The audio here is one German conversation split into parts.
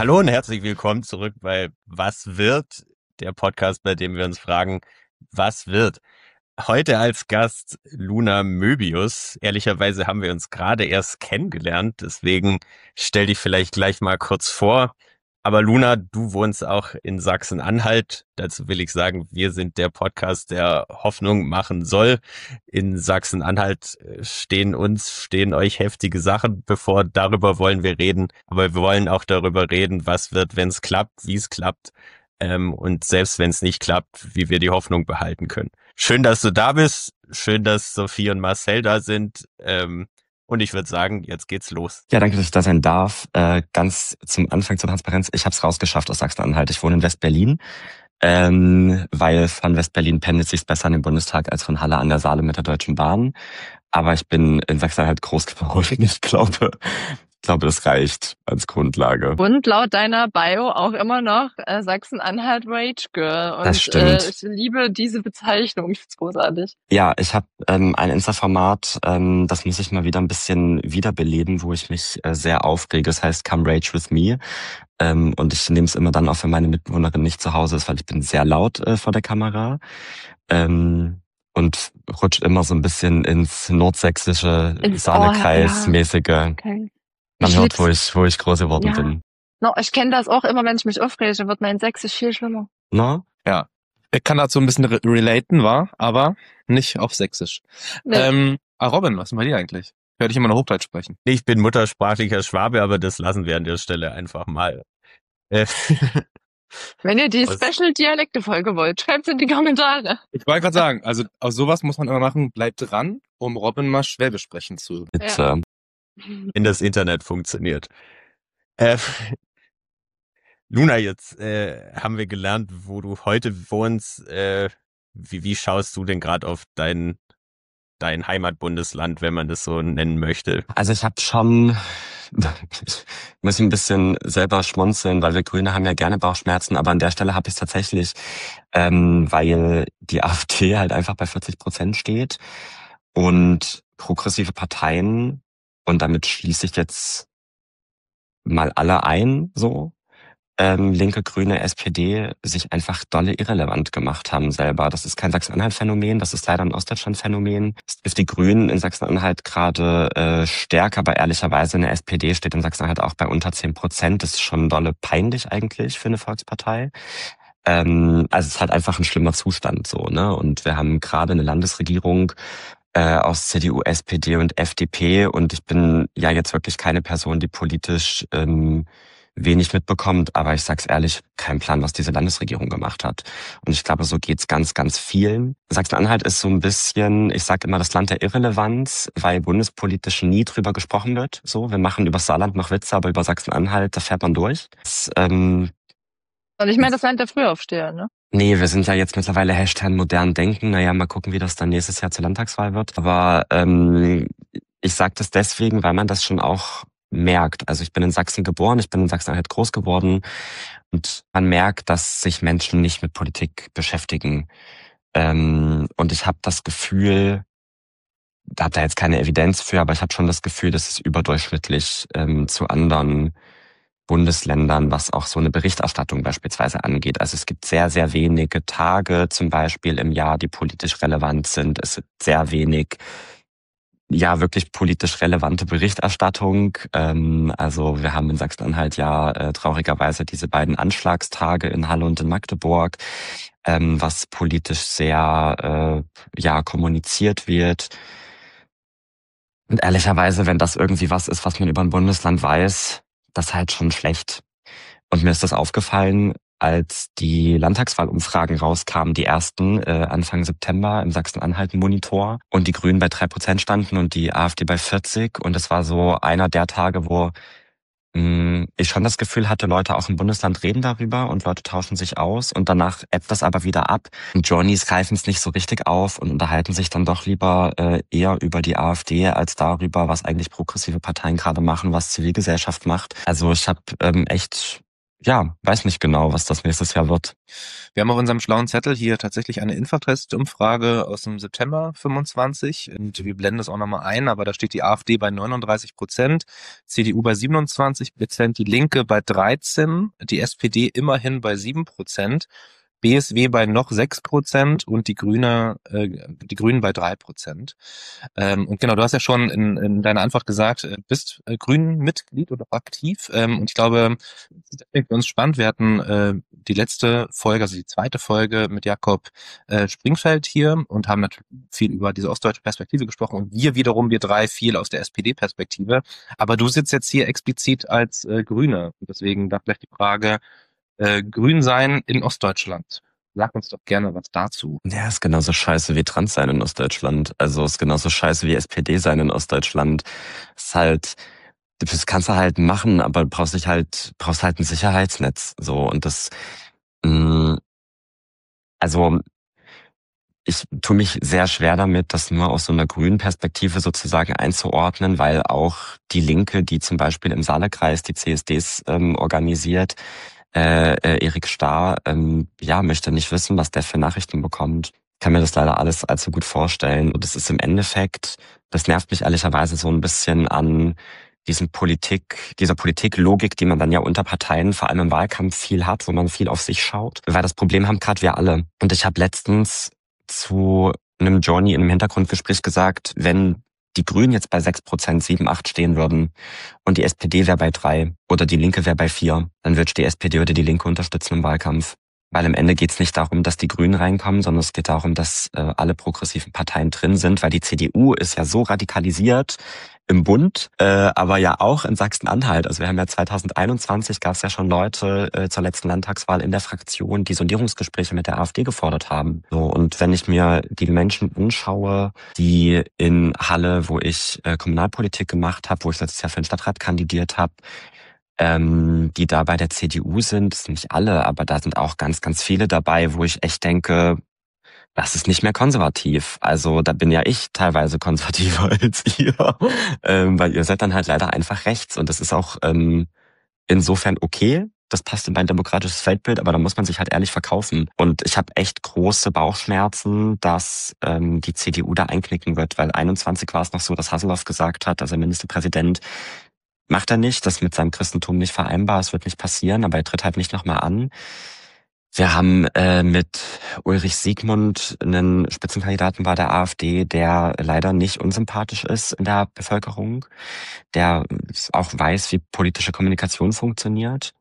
Hallo und herzlich willkommen zurück bei Was wird? Der Podcast, bei dem wir uns fragen, was wird? Heute als Gast Luna Möbius. Ehrlicherweise haben wir uns gerade erst kennengelernt, deswegen stell dich vielleicht gleich mal kurz vor. Aber Luna, du wohnst auch in Sachsen-Anhalt. Dazu will ich sagen, wir sind der Podcast, der Hoffnung machen soll. In Sachsen-Anhalt stehen euch heftige Sachen bevor. Darüber wollen wir reden. Aber wir wollen auch darüber reden, was wird, wenn es klappt, wie es klappt. Und selbst wenn es nicht klappt, wie wir die Hoffnung behalten können. Schön, dass du da bist. Schön, dass Sophie und Marcel da sind. Und ich würde sagen, jetzt geht's los. Ja, danke, dass ich da sein darf. Ganz zum Anfang zur Transparenz. Ich habe es rausgeschafft aus Sachsen-Anhalt. Ich wohne in West-Berlin, weil von West-Berlin pendelt sich's besser in den Bundestag als von Halle an der Saale mit der Deutschen Bahn. Aber ich bin in Sachsen-Anhalt groß geworden. Ich glaube, das reicht als Grundlage. Und laut deiner Bio auch immer noch Sachsen-Anhalt Rage Girl. Und Das stimmt. Ich liebe diese Bezeichnung. Ich find's großartig. Ja, ich habe ein Insta-Format, das muss ich mal wieder ein bisschen wiederbeleben, wo ich mich sehr aufrege. Das heißt Come Rage with me. Und ich nehme es immer dann auf, wenn meine Mitbewohnerin nicht zu Hause ist, weil ich bin sehr laut vor der Kamera. Und rutscht immer so ein bisschen ins nordsächsische, Saalekreis-mäßige. Okay. Man hört, wo ich groß geworden bin. No, ich kenne das auch immer, wenn ich mich aufrege, dann wird mein Sächsisch viel schlimmer. No? Ja. Ich kann dazu ein bisschen relaten, aber nicht auf Sächsisch. Nee. Robin, was ist bei dir eigentlich? Hör dich immer noch Hochdeutsch sprechen. Ich bin muttersprachlicher Schwabe, aber das lassen wir an der Stelle einfach mal. Wenn ihr die Special-Dialekte-Folge wollt, schreibt's in die Kommentare. Ich wollte gerade sagen, also aus sowas muss man immer machen, bleibt dran, um Robin mal Schwäbisch sprechen zu. Bitte. Wenn das Internet funktioniert. Luna, jetzt haben wir gelernt, wo du heute wohnst. Wie schaust du denn gerade auf dein Heimatbundesland, wenn man das so nennen möchte? Also ich habe schon, ich muss ein bisschen selber schmunzeln, weil wir Grüne haben ja gerne Bauchschmerzen, aber an der Stelle habe ich es tatsächlich, weil die AfD halt einfach bei 40% steht und progressive Parteien, und damit schließe ich jetzt mal alle ein, so, Linke, Grüne, SPD sich einfach dolle irrelevant gemacht haben selber. Das ist kein Sachsen-Anhalt-Phänomen, das ist leider ein Ostdeutschland-Phänomen. Es trifft die Grünen in Sachsen-Anhalt gerade stärker, aber ehrlicherweise eine SPD steht in Sachsen-Anhalt auch bei unter 10%. Das ist schon dolle peinlich eigentlich für eine Volkspartei. Also es ist halt einfach ein schlimmer Zustand so, ne? Und wir haben gerade eine Landesregierung aus CDU, SPD und FDP, und ich bin ja jetzt wirklich keine Person, die politisch wenig mitbekommt, aber ich sag's ehrlich, kein Plan, was diese Landesregierung gemacht hat. Und ich glaube, so geht's ganz, ganz vielen. Sachsen-Anhalt ist so ein bisschen, ich sag immer, das Land der Irrelevanz, weil bundespolitisch nie drüber gesprochen wird. So, wir machen über Saarland noch Witze, aber über Sachsen-Anhalt, da fährt man durch. Und ich meine, das Land der Frühaufsteher, ne? Nee, wir sind ja jetzt mittlerweile modern denken. Naja, mal gucken, wie das dann nächstes Jahr zur Landtagswahl wird. Aber ich sage das deswegen, weil man das schon auch merkt. Also ich bin in Sachsen geboren, ich bin in Sachsen-Anhalt groß geworden, und man merkt, dass sich Menschen nicht mit Politik beschäftigen. Und ich habe das Gefühl, da habe da jetzt keine Evidenz für, aber ich habe schon das Gefühl, dass es überdurchschnittlich zu anderen Bundesländern, was auch so eine Berichterstattung beispielsweise angeht. Also es gibt sehr, sehr wenige Tage zum Beispiel im Jahr, die politisch relevant sind. Es gibt sehr wenig, ja, wirklich politisch relevante Berichterstattung. Also wir haben in Sachsen-Anhalt ja traurigerweise diese beiden Anschlagstage in Halle und in Magdeburg, was politisch sehr kommuniziert wird. Und ehrlicherweise, wenn das irgendwie was ist, was man über ein Bundesland weiß, das ist halt schon schlecht. Und mir ist das aufgefallen, als die Landtagswahlumfragen rauskamen, die ersten Anfang September im Sachsen-Anhalt-Monitor, und die Grünen bei 3% standen und die AfD bei 40%. Und es war so einer der Tage, wo ich schon das Gefühl hatte, Leute auch im Bundesland reden darüber und Leute tauschen sich aus, und danach ebbt das aber wieder ab. Und Journeys greifen es nicht so richtig auf und unterhalten sich dann doch lieber eher über die AfD als darüber, was eigentlich progressive Parteien gerade machen, was Zivilgesellschaft macht. Also ich habe echt ja, weiß nicht genau, was das nächstes Jahr wird. Wir haben auf unserem schlauen Zettel hier tatsächlich eine Infratest-Umfrage aus dem September 25 und wir blenden das auch nochmal ein, aber da steht die AfD bei 39%, CDU bei 27%, die Linke bei 13%, die SPD immerhin bei 7%, BSW bei noch 6% und die Grünen bei 3%. Und genau, du hast ja schon in deiner Antwort gesagt, bist Grünen-Mitglied oder aktiv. Und ich glaube, das ist für uns spannend. Wir hatten die letzte Folge, also die zweite Folge mit Jakob Springfeld hier und haben natürlich viel über diese ostdeutsche Perspektive gesprochen und wir drei viel aus der SPD-Perspektive. Aber du sitzt jetzt hier explizit als Grüne. Und deswegen da vielleicht die Frage, Grün sein in Ostdeutschland. Sag uns doch gerne was dazu. Ja, ist genauso scheiße wie Trans sein in Ostdeutschland. Also ist genauso scheiße wie SPD sein in Ostdeutschland. Ist halt, das kannst du halt machen, aber du brauchst halt ein Sicherheitsnetz. So, und also ich tue mich sehr schwer damit, das nur aus so einer grünen Perspektive sozusagen einzuordnen, weil auch die Linke, die zum Beispiel im Saarkreis die CSDs organisiert, Erik Starr, möchte nicht wissen, was der für Nachrichten bekommt. Kann mir das leider alles allzu gut vorstellen. Und es ist im Endeffekt, das nervt mich ehrlicherweise so ein bisschen an dieser Politiklogik, die man dann ja unter Parteien, vor allem im Wahlkampf, viel hat, wo man viel auf sich schaut. Weil das Problem haben gerade wir alle. Und ich habe letztens zu einem Johnny in einem Hintergrundgespräch gesagt, wenn die Grünen jetzt bei 6%, 7, 8 stehen würden und die SPD wäre bei 3 oder die Linke wäre bei 4, dann würde ich die SPD oder die Linke unterstützen im Wahlkampf. Weil am Ende geht es nicht darum, dass die Grünen reinkommen, sondern es geht darum, dass alle progressiven Parteien drin sind, weil die CDU ist ja so radikalisiert im Bund, aber ja auch in Sachsen-Anhalt. Also wir haben ja 2021 gab es ja schon Leute zur letzten Landtagswahl in der Fraktion, die Sondierungsgespräche mit der AfD gefordert haben. So, und wenn ich mir die Menschen anschaue, die in Halle, wo ich Kommunalpolitik gemacht habe, wo ich letztes Jahr für den Stadtrat kandidiert habe, die da bei der CDU sind, das sind nicht alle, aber da sind auch ganz, ganz viele dabei, wo ich echt denke, das ist nicht mehr konservativ. Also da bin ja ich teilweise konservativer als ihr, weil ihr seid dann halt leider einfach rechts und das ist auch insofern okay. Das passt in mein demokratisches Weltbild, aber da muss man sich halt ehrlich verkaufen. Und ich habe echt große Bauchschmerzen, dass die CDU da einknicken wird, weil 21 war es noch so, dass Hasselhoff gesagt hat, also der Ministerpräsident, macht er nicht, das ist mit seinem Christentum nicht vereinbar, es wird nicht passieren, aber er tritt halt nicht nochmal an. Wir haben mit Ulrich Siegmund einen Spitzenkandidaten bei der AfD, der leider nicht unsympathisch ist in der Bevölkerung, der auch weiß, wie politische Kommunikation funktioniert.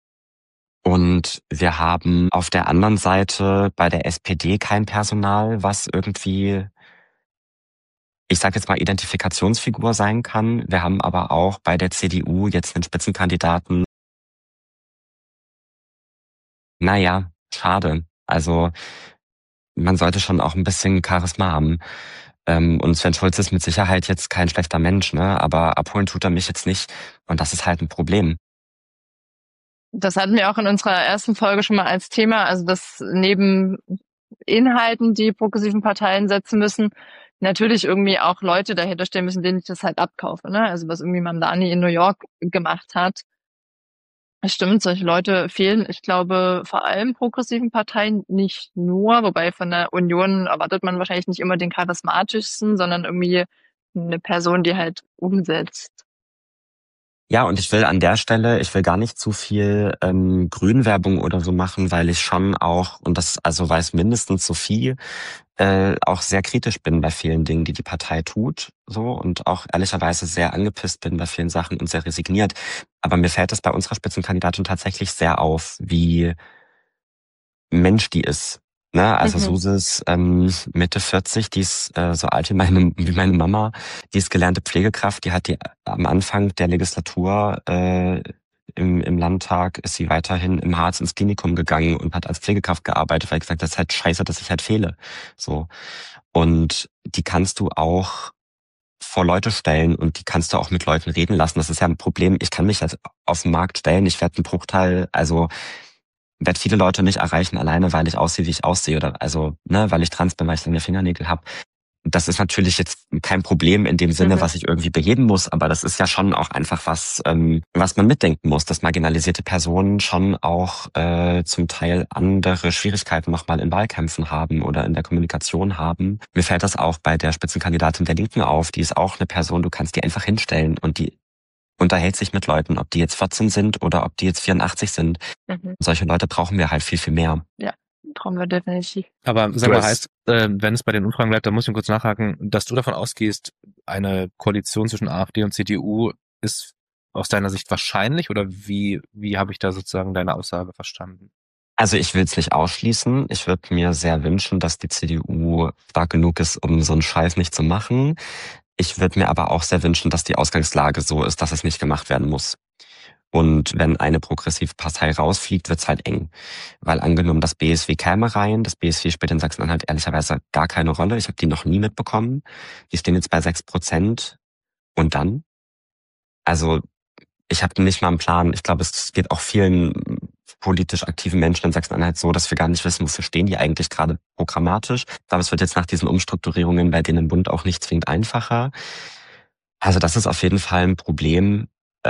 Und wir haben auf der anderen Seite bei der SPD kein Personal, was irgendwie, ich sage jetzt mal, Identifikationsfigur sein kann. Wir haben aber auch bei der CDU jetzt einen Spitzenkandidaten. Naja, schade. Also man sollte schon auch ein bisschen Charisma haben. Und Sven Schulze ist mit Sicherheit jetzt kein schlechter Mensch, ne? Aber abholen tut er mich jetzt nicht. Und das ist halt ein Problem. Das hatten wir auch in unserer ersten Folge schon mal als Thema, also dass neben Inhalten, die progressiven Parteien setzen müssen, natürlich irgendwie auch Leute dahinter stehen müssen, denen ich das halt abkaufe, ne? Also was irgendwie Mamdani in New York gemacht hat. Es stimmt, solche Leute fehlen, ich glaube, vor allem progressiven Parteien nicht nur, wobei von der Union erwartet man wahrscheinlich nicht immer den charismatischsten, sondern irgendwie eine Person, die halt umsetzt. Ja, und ich will an der Stelle, ich will gar nicht zu viel Grünwerbung oder so machen, weil ich schon auch, und das also weiß mindestens Sophie, auch sehr kritisch bin bei vielen Dingen, die die Partei tut, so, und auch ehrlicherweise sehr angepisst bin bei vielen Sachen und sehr resigniert. Aber mir fällt es bei unserer Spitzenkandidatin tatsächlich sehr auf, wie Mensch die ist. Ne? Also Suse ist Mitte 40, die ist so alt wie meine Mama, die ist gelernte Pflegekraft, die hat die am Anfang der Legislatur im Landtag ist sie weiterhin im Harz ins Klinikum gegangen und hat als Pflegekraft gearbeitet, weil gesagt, das ist halt scheiße, dass ich halt fehle. So. Und die kannst du auch vor Leute stellen und die kannst du auch mit Leuten reden lassen. Das ist ja ein Problem. Ich kann mich jetzt auf den Markt stellen, ich werde einen Bruchteil, also werde viele Leute nicht erreichen, alleine weil ich aussehe, wie ich aussehe, oder also, ne, weil ich trans bin, weil ich lange Fingernägel habe. Das ist natürlich jetzt kein Problem in dem Sinne, Mhm. was ich irgendwie beheben muss, aber das ist ja schon auch einfach was man mitdenken muss, dass marginalisierte Personen schon auch zum Teil andere Schwierigkeiten nochmal in Wahlkämpfen haben oder in der Kommunikation haben. Mir fällt das auch bei der Spitzenkandidatin der Linken auf. Die ist auch eine Person, du kannst die einfach hinstellen und die unterhält sich mit Leuten, ob die jetzt 14 sind oder ob die jetzt 84 sind. Mhm. Solche Leute brauchen wir halt viel, viel mehr. Brauchen wir definitiv. Aber sag Du mal, hast- heißt, wenn es bei den Umfragen bleibt, da muss ich kurz nachhaken, dass du davon ausgehst, eine Koalition zwischen AfD und CDU ist aus deiner Sicht wahrscheinlich, oder wie habe ich da sozusagen deine Aussage verstanden? Also ich will es nicht ausschließen. Ich würde mir sehr wünschen, dass die CDU stark genug ist, um so einen Scheiß nicht zu machen. Ich würde mir aber auch sehr wünschen, dass die Ausgangslage so ist, dass es nicht gemacht werden muss. Und wenn eine progressive Partei rausfliegt, wird's halt eng. Weil angenommen, das BSW käme rein, das BSW spielt in Sachsen-Anhalt ehrlicherweise gar keine Rolle. Ich habe die noch nie mitbekommen. Die stehen jetzt bei 6%. Und dann? Also ich habe nicht mal einen Plan. Ich glaube, es geht auch vielen politisch aktiven Menschen in Sachsen-Anhalt so, dass wir gar nicht wissen, wofür stehen die eigentlich gerade programmatisch. Ich glaube, es wird jetzt nach diesen Umstrukturierungen bei denen im Bund auch nicht zwingend einfacher. Also das ist auf jeden Fall ein Problem.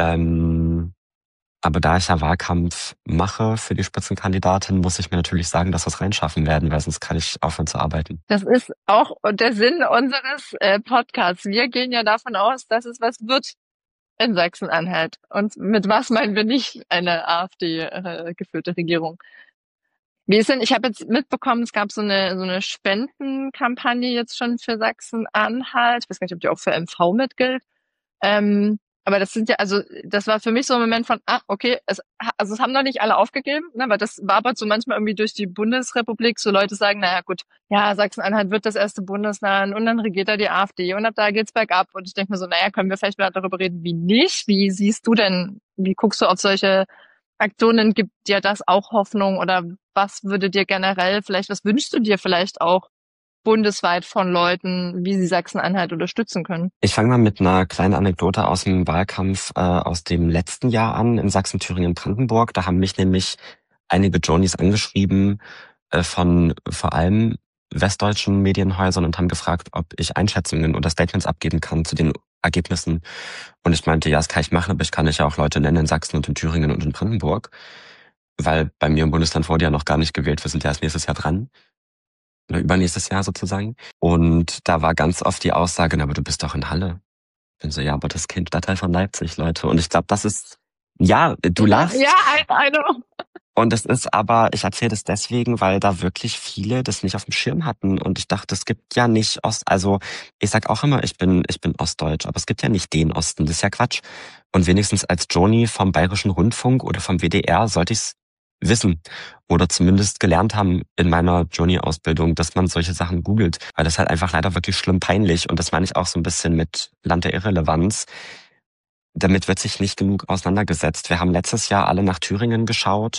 Aber da ich ja Wahlkampf mache für die Spitzenkandidatin, muss ich mir natürlich sagen, dass wir es reinschaffen werden, weil sonst kann ich aufhören zu arbeiten. Das ist auch der Sinn unseres Podcasts. Wir gehen ja davon aus, dass es was wird in Sachsen-Anhalt. Und mit was meinen wir nicht eine AfD-geführte Regierung? Wie ist denn, ich habe jetzt mitbekommen, es gab so eine Spendenkampagne jetzt schon für Sachsen-Anhalt. Ich weiß gar nicht, ob die auch für MV mitgilt. Aber das sind ja, also das war für mich so ein Moment von, okay, es haben noch nicht alle aufgegeben, ne, weil das wabert so manchmal irgendwie durch die Bundesrepublik, so Leute sagen, naja gut, ja, Sachsen-Anhalt wird das erste Bundesland und dann regiert da die AfD und ab da geht's bergab. Und ich denke mir so, naja, können wir vielleicht mal darüber reden, wie nicht? Wie siehst du denn, wie guckst du auf solche Aktionen? Gibt dir das auch Hoffnung oder was würde dir generell vielleicht, was wünschst du dir vielleicht auch bundesweit von Leuten, wie sie Sachsen-Anhalt unterstützen können? Ich fange mal mit einer kleinen Anekdote aus dem Wahlkampf aus dem letzten Jahr an in Sachsen, Thüringen, Brandenburg. Da haben mich nämlich einige Journeys angeschrieben von vor allem westdeutschen Medienhäusern und haben gefragt, ob ich Einschätzungen oder Statements abgeben kann zu den Ergebnissen. Und ich meinte, ja, das kann ich machen, aber ich kann ja auch Leute nennen in Sachsen und in Thüringen und in Brandenburg. Weil bei mir im Bundesland wurde ja noch gar nicht gewählt. Wir sind ja erst nächstes Jahr dran. Oder übernächstes Jahr sozusagen. Und da war ganz oft die Aussage, na, aber du bist doch in Halle. Ich bin so, ja, aber das Kind Stadtteil von Leipzig, Leute. Und ich glaube, das ist, ja, du lachst. Ja, I know. Und es ist aber, ich erzähle das deswegen, weil da wirklich viele das nicht auf dem Schirm hatten. Und ich dachte, es gibt ja nicht also ich sag auch immer, ich bin ostdeutsch, aber es gibt ja nicht den Osten, das ist ja Quatsch. Und wenigstens als Joni vom Bayerischen Rundfunk oder vom WDR sollte ich's wissen oder zumindest gelernt haben in meiner Joni-Ausbildung, dass man solche Sachen googelt, weil das halt einfach leider wirklich schlimm peinlich und das meine ich auch so ein bisschen mit Land der Irrelevanz. Damit wird sich nicht genug auseinandergesetzt. Wir haben letztes Jahr alle nach Thüringen geschaut.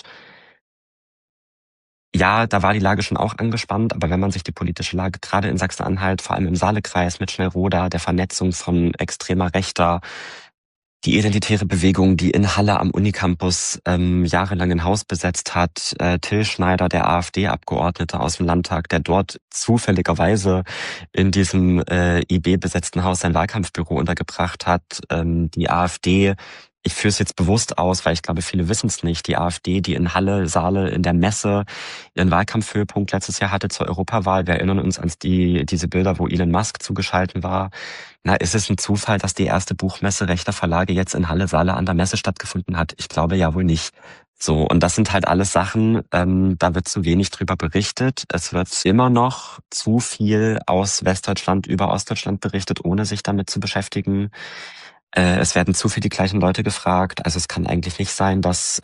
Ja, da war die Lage schon auch angespannt, aber wenn man sich die politische Lage gerade in Sachsen-Anhalt, vor allem im Saalekreis mit Schnellroda, der Vernetzung von extremer Rechter, die identitäre Bewegung, die in Halle am Unicampus jahrelang ein Haus besetzt hat, Till Schneider, der AfD-Abgeordnete aus dem Landtag, der dort zufälligerweise in diesem IB-besetzten Haus sein Wahlkampfbüro untergebracht hat, die AfD. Ich führe es jetzt bewusst aus, weil ich glaube, viele wissen es nicht. Die AfD, die in Halle, Saale, in der Messe ihren Wahlkampfhöhepunkt letztes Jahr hatte zur Europawahl. Wir erinnern uns an diese Bilder, wo Elon Musk zugeschaltet war. Na, ist es ein Zufall, dass die erste Buchmesse rechter Verlage jetzt in Halle, Saale an der Messe stattgefunden hat? Ich glaube ja wohl nicht. So, und das sind halt alles Sachen, da wird zu wenig drüber berichtet. Es wird immer noch zu viel aus Westdeutschland über Ostdeutschland berichtet, ohne sich damit zu beschäftigen. Es werden zu viel die gleichen Leute gefragt. Also es kann eigentlich nicht sein, dass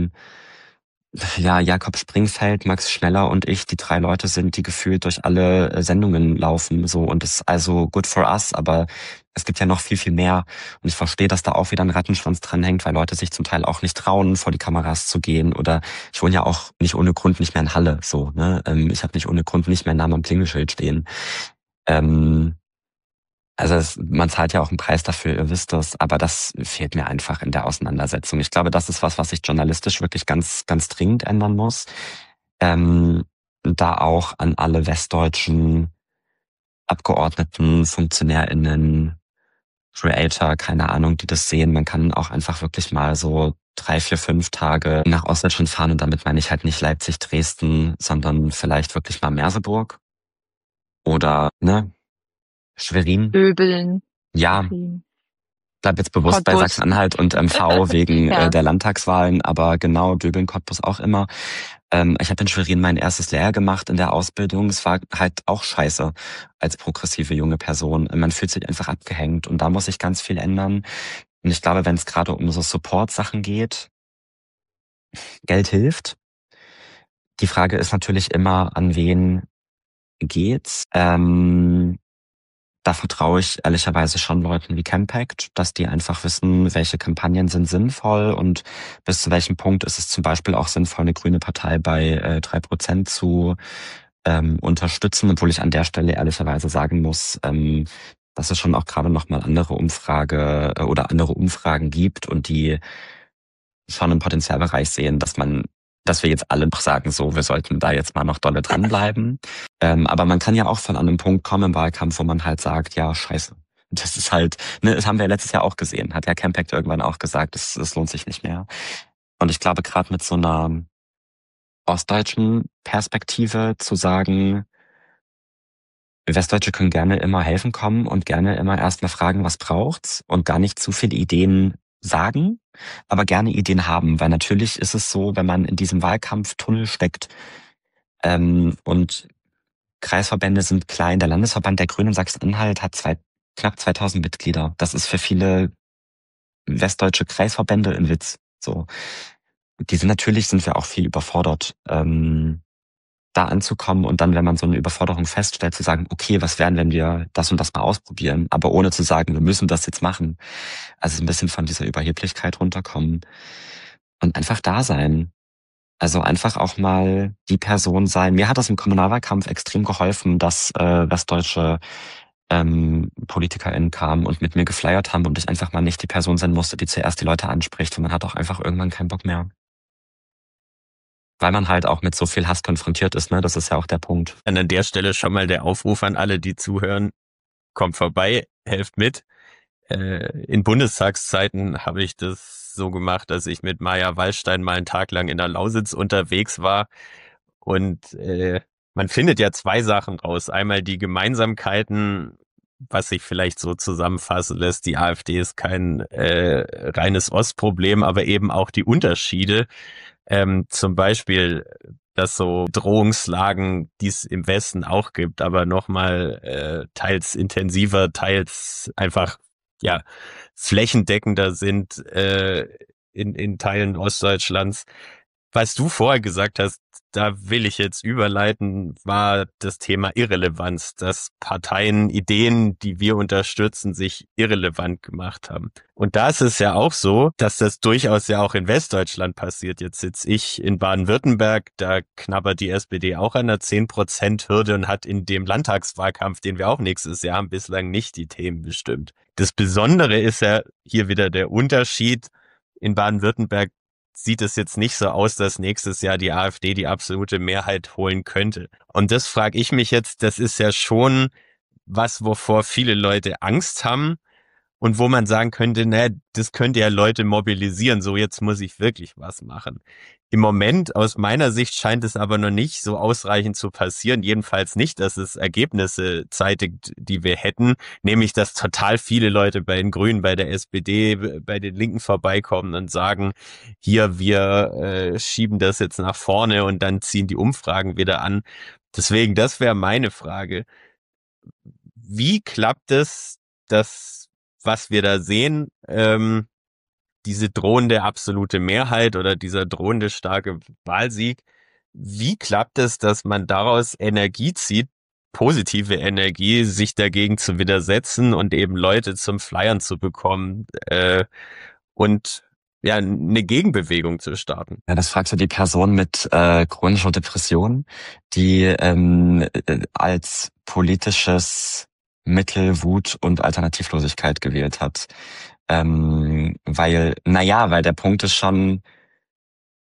Jakob Springfeld, Max Schneller und ich die 3 Leute sind, die gefühlt durch alle Sendungen laufen. So, und das ist also good for us, aber es gibt ja noch viel, viel mehr. Und ich verstehe, dass da auch wieder ein Rattenschwanz dranhängt, weil Leute sich zum Teil auch nicht trauen, vor die Kameras zu gehen. Oder ich wohne ja auch nicht ohne Grund nicht mehr in Halle. So, ne? Ich habe nicht ohne Grund nicht mehr einen Namen am Klingelschild stehen. Also man zahlt ja auch einen Preis dafür, ihr wisst das, aber das fehlt mir einfach in der Auseinandersetzung. Ich glaube, das ist was sich journalistisch wirklich ganz, ganz dringend ändern muss. Da auch an alle westdeutschen Abgeordneten, FunktionärInnen, Creator, keine Ahnung, die das sehen. Man kann auch einfach wirklich mal so 3, 4, 5 Tage nach Ostdeutschland fahren, und damit meine ich halt nicht Leipzig, Dresden, sondern vielleicht wirklich mal Merseburg oder Schwerin. Döbeln. Ja, Schwerin. bleib jetzt bewusst bei Cottbus. Sachsen-Anhalt und MV wegen Ja. der Landtagswahlen, aber genau, Döbeln, Cottbus auch immer. Ich habe in Schwerin mein erstes Lehrjahr gemacht in der Ausbildung. Es war halt auch scheiße als progressive junge Person. Man fühlt sich einfach abgehängt, und da muss sich ganz viel ändern. Und ich glaube, wenn es gerade um so Support-Sachen geht, Geld hilft. Die Frage ist natürlich immer, an wen geht's? Da vertraue ich ehrlicherweise schon Leuten wie Campact, dass die einfach wissen, welche Kampagnen sind sinnvoll und bis zu welchem Punkt ist es zum Beispiel auch sinnvoll, eine grüne Partei bei 3% zu unterstützen, obwohl ich an der Stelle ehrlicherweise sagen muss, dass es schon auch gerade nochmal andere Umfragen gibt und die schon im Potenzialbereich sehen, dass wir jetzt alle noch sagen, so, wir sollten da jetzt mal noch dolle dranbleiben. Aber man kann ja auch von einem Punkt kommen im Wahlkampf, wo man halt sagt, ja, scheiße. Das ist halt, das haben wir letztes Jahr auch gesehen, hat ja Campact irgendwann auch gesagt, es lohnt sich nicht mehr. Und ich glaube, gerade mit so einer ostdeutschen Perspektive zu sagen, Westdeutsche können gerne immer helfen kommen und gerne immer erstmal fragen, was braucht's, und gar nicht zu viele Ideen sagen, aber gerne Ideen haben, weil natürlich ist es so, wenn man in diesem Wahlkampftunnel steckt, und Kreisverbände sind klein, der Landesverband der Grünen in Sachsen-Anhalt hat knapp 2000 Mitglieder. Das ist für viele westdeutsche Kreisverbände ein Witz. So, sind wir auch viel überfordert, da anzukommen und dann, wenn man so eine Überforderung feststellt, zu sagen, okay, was wären, wenn wir das und das mal ausprobieren, aber ohne zu sagen, wir müssen das jetzt machen. Also ein bisschen von dieser Überheblichkeit runterkommen und einfach da sein. Also einfach auch mal die Person sein. Mir hat das im Kommunalwahlkampf extrem geholfen, dass westdeutsche PolitikerInnen kamen und mit mir geflyert haben und ich einfach mal nicht die Person sein musste, die zuerst die Leute anspricht, und man hat auch einfach irgendwann keinen Bock mehr. Weil man halt auch mit so viel Hass konfrontiert ist, ne? Das ist ja auch der Punkt. Und an der Stelle schon mal der Aufruf an alle, die zuhören: Kommt vorbei, helft mit. In Bundestagszeiten habe ich das so gemacht, dass ich mit Maja Wallstein mal einen Tag lang in der Lausitz unterwegs war. Und man findet ja 2 Sachen raus. Einmal die Gemeinsamkeiten, was sich vielleicht so zusammenfassen lässt. Die AfD ist kein reines Ostproblem, aber eben auch die Unterschiede. Zum Beispiel, dass so Drohungslagen, die es im Westen auch gibt, aber nochmal teils intensiver, teils einfach flächendeckender sind in Teilen Ostdeutschlands. Was du vorher gesagt hast, da will ich jetzt überleiten, war das Thema Irrelevanz, dass Parteien, Ideen, die wir unterstützen, sich irrelevant gemacht haben. Und da ist es ja auch so, dass das durchaus ja auch in Westdeutschland passiert. Jetzt sitze ich in Baden-Württemberg, da knabbert die SPD auch an der 10%-Hürde und hat in dem Landtagswahlkampf, den wir auch nächstes Jahr haben, bislang nicht die Themen bestimmt. Das Besondere ist ja hier wieder der Unterschied. In Baden-Württemberg sieht es jetzt nicht so aus, dass nächstes Jahr die AfD die absolute Mehrheit holen könnte. Und das frage ich mich jetzt, das ist ja schon was, wovor viele Leute Angst haben und wo man sagen könnte, das könnte ja Leute mobilisieren, so jetzt muss ich wirklich was machen. Im Moment, aus meiner Sicht, scheint es aber noch nicht so ausreichend zu passieren, jedenfalls nicht, dass es Ergebnisse zeitigt, die wir hätten, nämlich, dass total viele Leute bei den Grünen, bei der SPD, bei den Linken vorbeikommen und sagen, hier, wir schieben das jetzt nach vorne, und dann ziehen die Umfragen wieder an. Deswegen, das wäre meine Frage. Wie klappt es, dass, was wir da sehen, diese drohende absolute Mehrheit oder dieser drohende starke Wahlsieg, wie klappt es, dass man daraus Energie zieht, positive Energie, sich dagegen zu widersetzen und eben Leute zum Flyern zu bekommen und eine Gegenbewegung zu starten? Ja, das fragst du die Person mit chronischer Depression, die als politisches Mittel Wut und Alternativlosigkeit gewählt hat. Weil der Punkt ist schon,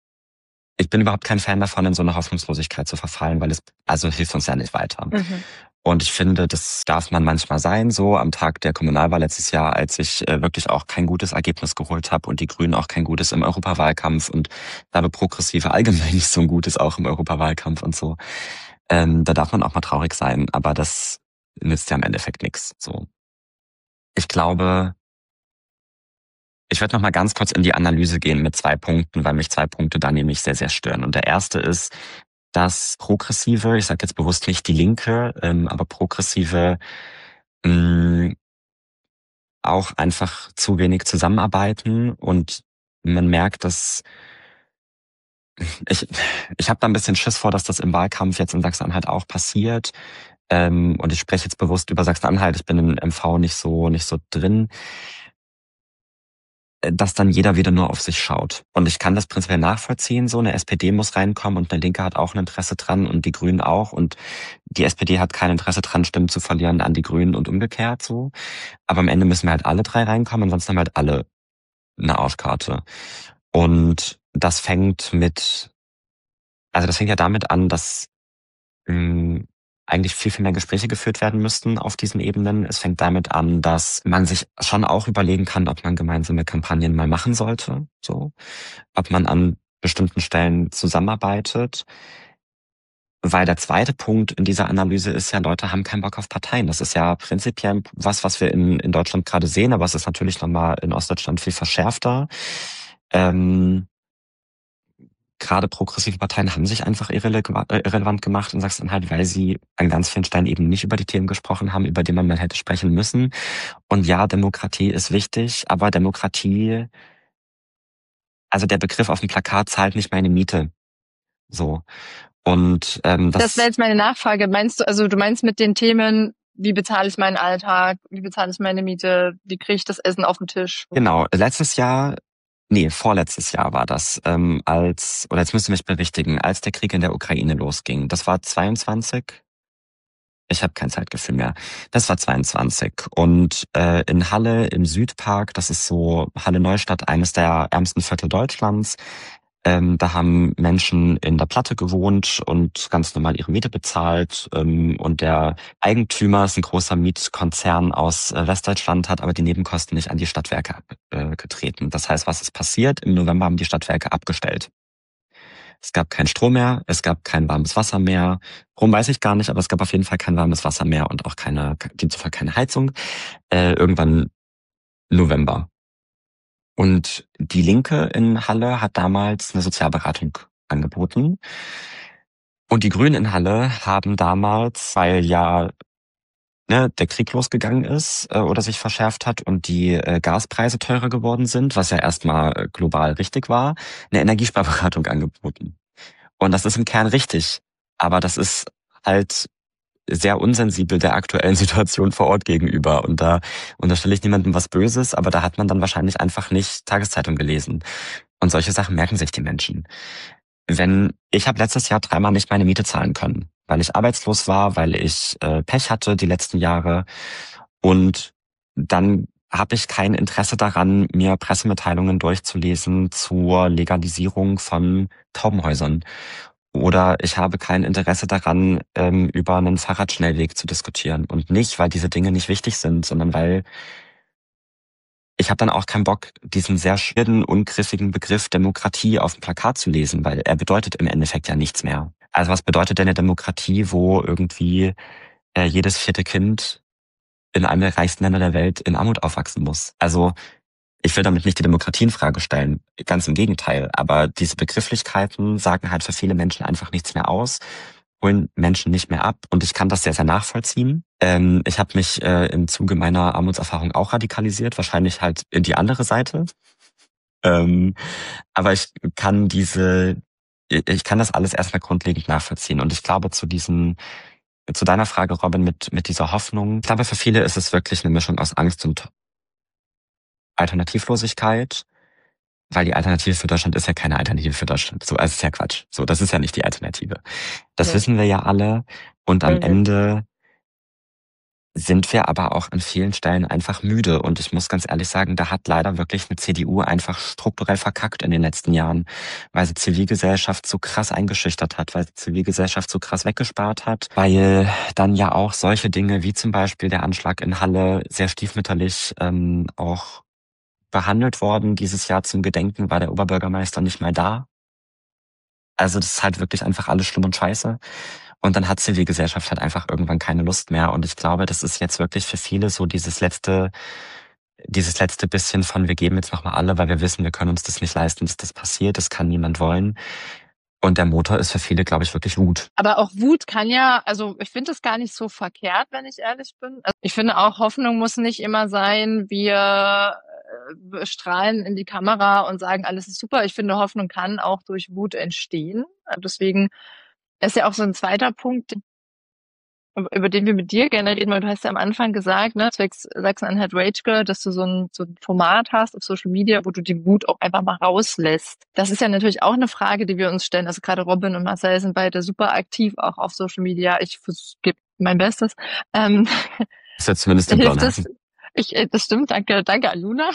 ich bin überhaupt kein Fan davon, in so eine Hoffnungslosigkeit zu verfallen, weil es hilft uns ja nicht weiter. Und ich finde, das darf man manchmal sein, so am Tag der Kommunalwahl letztes Jahr, als ich wirklich auch kein gutes Ergebnis geholt habe und die Grünen auch kein gutes im Europawahlkampf und da Progressive allgemein nicht so ein gutes auch im Europawahlkampf und so. Da darf man auch mal traurig sein, aber das nützt ja im Endeffekt nichts. So. Ich glaube, ich werde noch mal ganz kurz in die Analyse gehen mit 2 Punkten, weil mich 2 Punkte da nämlich sehr, sehr stören. Und der erste ist, dass Progressive, ich sage jetzt bewusst nicht die Linke, aber Progressive auch einfach zu wenig zusammenarbeiten und man merkt, dass ich habe da ein bisschen Schiss vor, dass das im Wahlkampf jetzt in Sachsen-Anhalt auch passiert. Und ich spreche jetzt bewusst über Sachsen-Anhalt, ich bin in MV nicht so drin, dass dann jeder wieder nur auf sich schaut. Und ich kann das prinzipiell nachvollziehen, so eine SPD muss reinkommen und eine Linke hat auch ein Interesse dran und die Grünen auch und die SPD hat kein Interesse dran, Stimmen zu verlieren an die Grünen und umgekehrt so. Aber am Ende müssen wir halt alle 3 reinkommen, ansonsten haben halt alle eine Arschkarte. Und das fängt ja damit an, dass eigentlich viel, viel mehr Gespräche geführt werden müssten auf diesen Ebenen. Es fängt damit an, dass man sich schon auch überlegen kann, ob man gemeinsame Kampagnen mal machen sollte, so. Ob man an bestimmten Stellen zusammenarbeitet. Weil der zweite Punkt in dieser Analyse ist ja, Leute haben keinen Bock auf Parteien. Das ist ja prinzipiell was wir in Deutschland gerade sehen, aber es ist natürlich nochmal in Ostdeutschland viel verschärfter. Gerade progressive Parteien haben sich einfach irrelevant gemacht in Sachsen-Anhalt, weil sie an ganz vielen Stellen eben nicht über die Themen gesprochen haben, über die man mal hätte sprechen müssen. Und ja, Demokratie ist wichtig, aber Demokratie, also der Begriff auf dem Plakat zahlt nicht meine Miete. So. Und Das wäre jetzt meine Nachfrage. Meinst du, also du meinst mit den Themen, wie bezahle ich meinen Alltag, wie bezahle ich meine Miete, wie kriege ich das Essen auf den Tisch? Genau, vorletztes Jahr war das, jetzt müsst ihr mich berichtigen, als der Krieg in der Ukraine losging. Das war 22. Ich habe kein Zeitgefühl mehr. Das war 22. Und in Halle im Südpark, das ist so Halle Neustadt, eines der ärmsten Viertel Deutschlands, da haben Menschen in der Platte gewohnt und ganz normal ihre Miete bezahlt. Und der Eigentümer ist ein großer Mietkonzern aus Westdeutschland, hat aber die Nebenkosten nicht an die Stadtwerke getreten. Das heißt, was ist passiert? Im November haben die Stadtwerke abgestellt. Es gab keinen Strom mehr, es gab kein warmes Wasser mehr. Warum weiß ich gar nicht, aber es gab auf jeden Fall kein warmes Wasser mehr und auch demzufolge keine Heizung. Irgendwann November. Und die Linke in Halle hat damals eine Sozialberatung angeboten. Und die Grünen in Halle haben damals, weil ja der Krieg losgegangen ist oder sich verschärft hat und die Gaspreise teurer geworden sind, was ja erstmal global richtig war, eine Energiesparberatung angeboten. Und das ist im Kern richtig. Aber das ist halt sehr unsensibel der aktuellen Situation vor Ort gegenüber. Und da unterstelle ich niemandem was Böses, aber da hat man dann wahrscheinlich einfach nicht Tageszeitung gelesen. Und solche Sachen merken sich die Menschen. Ich habe letztes Jahr 3-mal nicht meine Miete zahlen können, weil ich arbeitslos war, weil ich Pech hatte die letzten Jahre. Und dann habe ich kein Interesse daran, mir Pressemitteilungen durchzulesen zur Legalisierung von Taubenhäusern. Oder ich habe kein Interesse daran, über einen Fahrradschnellweg zu diskutieren. Und nicht, weil diese Dinge nicht wichtig sind, sondern weil ich habe dann auch keinen Bock, diesen sehr schweren, ungriffigen Begriff Demokratie auf dem Plakat zu lesen, weil er bedeutet im Endeffekt ja nichts mehr. Also was bedeutet denn eine Demokratie, wo irgendwie jedes 4. Kind in einem der reichsten Länder der Welt in Armut aufwachsen muss? Also ich will damit nicht die Demokratie in Frage stellen, ganz im Gegenteil. Aber diese Begrifflichkeiten sagen halt für viele Menschen einfach nichts mehr aus, holen Menschen nicht mehr ab. Und ich kann das sehr, sehr nachvollziehen. Ich habe mich im Zuge meiner Armutserfahrung auch radikalisiert, wahrscheinlich halt in die andere Seite. Aber ich kann das alles erstmal grundlegend nachvollziehen. Und ich glaube, zu deiner Frage, Robin, mit dieser Hoffnung, ich glaube, für viele ist es wirklich eine Mischung aus Angst und Alternativlosigkeit, weil die Alternative für Deutschland ist ja keine Alternative für Deutschland. So, also ist ja Quatsch. So, das ist ja nicht die Alternative. Das wissen wir ja alle. Und am Ende sind wir aber auch an vielen Stellen einfach müde. Und ich muss ganz ehrlich sagen, da hat leider wirklich eine CDU einfach strukturell verkackt in den letzten Jahren, weil sie Zivilgesellschaft so krass eingeschüchtert hat, weil sie Zivilgesellschaft so krass weggespart hat, weil dann ja auch solche Dinge wie zum Beispiel der Anschlag in Halle sehr stiefmütterlich auch behandelt worden. Dieses Jahr zum Gedenken war der Oberbürgermeister nicht mal da. Also das ist halt wirklich einfach alles schlimm und scheiße. Und dann hat Zivilgesellschaft halt einfach irgendwann keine Lust mehr. Und ich glaube, das ist jetzt wirklich für viele so dieses letzte bisschen von wir geben jetzt nochmal alle, weil wir wissen, wir können uns das nicht leisten, dass das passiert. Das kann niemand wollen. Und der Motor ist für viele, glaube ich, wirklich Wut. Aber auch Wut kann ja, also ich finde es gar nicht so verkehrt, wenn ich ehrlich bin. Also ich finde auch, Hoffnung muss nicht immer sein, wir strahlen in die Kamera und sagen, alles ist super. Ich finde, Hoffnung kann auch durch Wut entstehen. Deswegen ist ja auch so ein zweiter Punkt, über den wir mit dir gerne reden, weil du hast ja am Anfang gesagt, ne, zwecks Sachsen-Anhalt Rage Girl, dass du so ein Format hast auf Social Media, wo du die Wut auch einfach mal rauslässt. Das ist ja natürlich auch eine Frage, die wir uns stellen. Also gerade Robin und Marcel sind beide super aktiv auch auf Social Media. Ich gebe mein Bestes. Das ist jetzt zumindest im Hilft Blauen. das? Das stimmt, danke Aluna.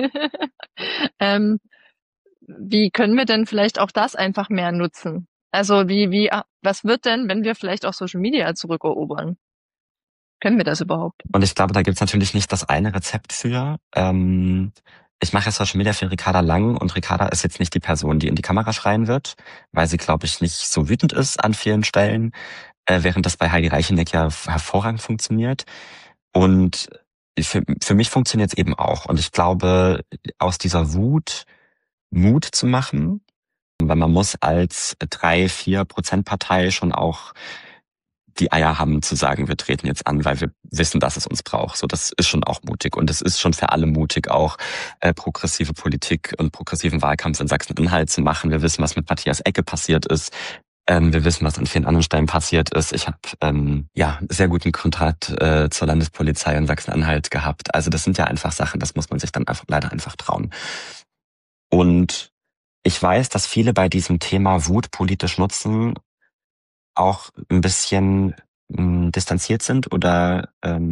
Wie können wir denn vielleicht auch das einfach mehr nutzen? Also was wird denn, wenn wir vielleicht auch Social Media zurückerobern? Können wir das überhaupt? Und ich glaube, da gibt's natürlich nicht das eine Rezept für. Ich mache ja Social Media für Ricarda Lang und Ricarda ist jetzt nicht die Person, die in die Kamera schreien wird, weil sie, glaube ich, nicht so wütend ist an vielen Stellen, während das bei Heidi Reicheneck ja hervorragend funktioniert. Und für mich funktioniert es eben auch. Und ich glaube, aus dieser Wut Mut zu machen, weil man muss als 3-4% Partei schon auch die Eier haben zu sagen, wir treten jetzt an, weil wir wissen, dass es uns braucht. So, das ist schon auch mutig und es ist schon für alle mutig, auch progressive Politik und progressiven Wahlkampf in Sachsen-Anhalt zu machen. Wir wissen, was mit Matthias Ecke passiert ist. Wir wissen, was an vielen anderen Stellen passiert ist. Ich habe sehr guten Kontakt zur Landespolizei in Sachsen-Anhalt gehabt. Also das sind ja einfach Sachen, das muss man sich dann leider einfach trauen. Und ich weiß, dass viele bei diesem Thema Wut politisch nutzen auch ein bisschen distanziert sind oder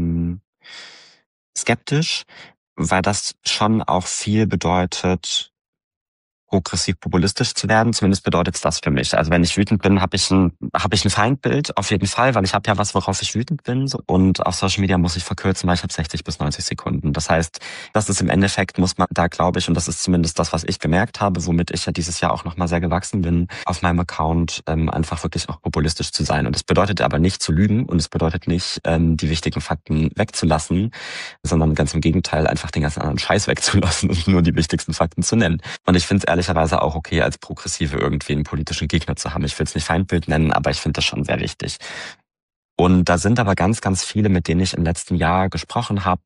skeptisch, weil das schon auch viel bedeutet, progressiv populistisch zu werden. Zumindest bedeutet es das für mich. Also wenn ich wütend bin, habe ich ein Feindbild auf jeden Fall, weil ich habe ja was, worauf ich wütend bin. Und auf Social Media muss ich verkürzen, weil ich habe 60 bis 90 Sekunden. Das heißt, das ist im Endeffekt, muss man da, glaube ich, und das ist zumindest das, was ich gemerkt habe, womit ich ja dieses Jahr auch nochmal sehr gewachsen bin, auf meinem Account einfach wirklich auch populistisch zu sein. Und das bedeutet aber nicht zu lügen und es bedeutet nicht, die wichtigen Fakten wegzulassen, sondern ganz im Gegenteil, einfach den ganzen anderen Scheiß wegzulassen und nur die wichtigsten Fakten zu nennen. Und ich finde es ehrlicherweise auch okay, als Progressive irgendwie einen politischen Gegner zu haben. Ich will es nicht Feindbild nennen, aber ich finde das schon sehr wichtig. Und da sind aber ganz, ganz viele, mit denen ich im letzten Jahr gesprochen habe,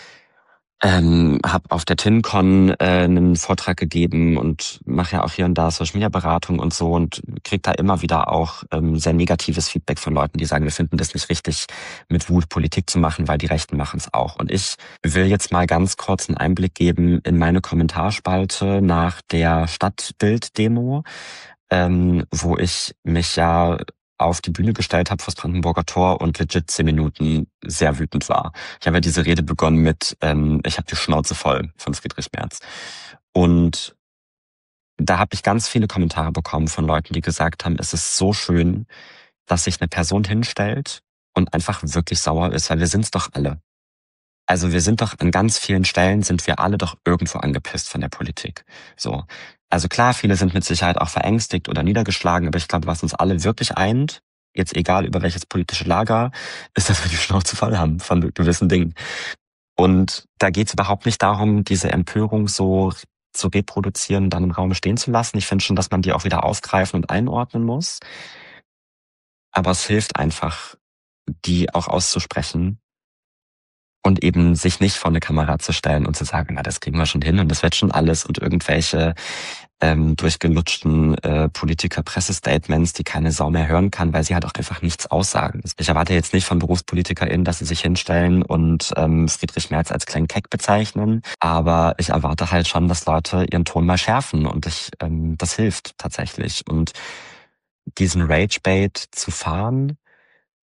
habe auf der TinCon einen Vortrag gegeben und mache ja auch hier und da Social Media Beratung und so und kriege da immer wieder auch sehr negatives Feedback von Leuten, die sagen, wir finden das nicht richtig, mit Wut Politik zu machen, weil die Rechten machen es auch. Und ich will jetzt mal ganz kurz einen Einblick geben in meine Kommentarspalte nach der Stadtbild-Demo, wo ich mich ja auf die Bühne gestellt habe vor das Brandenburger Tor und legit 10 Minuten sehr wütend war. Ich habe ja diese Rede begonnen mit ich habe die Schnauze voll von Friedrich Merz. Und da habe ich ganz viele Kommentare bekommen von Leuten, die gesagt haben, es ist so schön, dass sich eine Person hinstellt und einfach wirklich sauer ist, weil wir sind's doch alle. Also wir sind doch an ganz vielen Stellen sind wir alle doch irgendwo angepisst von der Politik. So. Also klar, viele sind mit Sicherheit auch verängstigt oder niedergeschlagen, aber ich glaube, was uns alle wirklich eint, jetzt egal über welches politische Lager, ist, dass wir die Schnauze voll haben von gewissen Dingen. Und da geht es überhaupt nicht darum, diese Empörung so zu reproduzieren, dann im Raum stehen zu lassen. Ich finde schon, dass man die auch wieder aufgreifen und einordnen muss. Aber es hilft einfach, die auch auszusprechen. Und eben sich nicht vor eine Kamera zu stellen und zu sagen, na, das kriegen wir schon hin und das wird schon alles und irgendwelche durchgelutschten Politiker-Pressestatements, die keine Sau mehr hören kann, weil sie halt auch einfach nichts aussagen. Ich erwarte jetzt nicht von BerufspolitikerInnen, dass sie sich hinstellen und Friedrich Merz als kleinen Keck bezeichnen, aber ich erwarte halt schon, dass Leute ihren Ton mal schärfen und das hilft tatsächlich. Und diesen Rage-Bait zu fahren,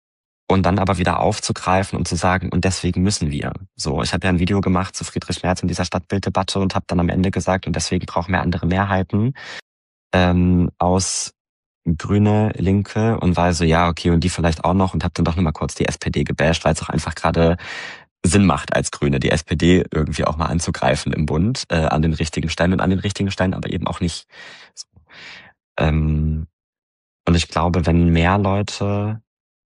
und dann aber wieder aufzugreifen und zu sagen, und deswegen müssen wir. So, ich habe ja ein Video gemacht zu Friedrich Merz in dieser Stadtbilddebatte und habe dann am Ende gesagt, und deswegen brauchen wir andere Mehrheiten aus Grüne, Linke, und war so, ja, okay, und die vielleicht auch noch, und habe dann doch nochmal kurz die SPD gebasht, weil es auch einfach gerade Sinn macht als Grüne, die SPD irgendwie auch mal anzugreifen im Bund, an den richtigen Stellen und an den richtigen Stellen, aber eben auch nicht. So. Und ich glaube, wenn mehr Leute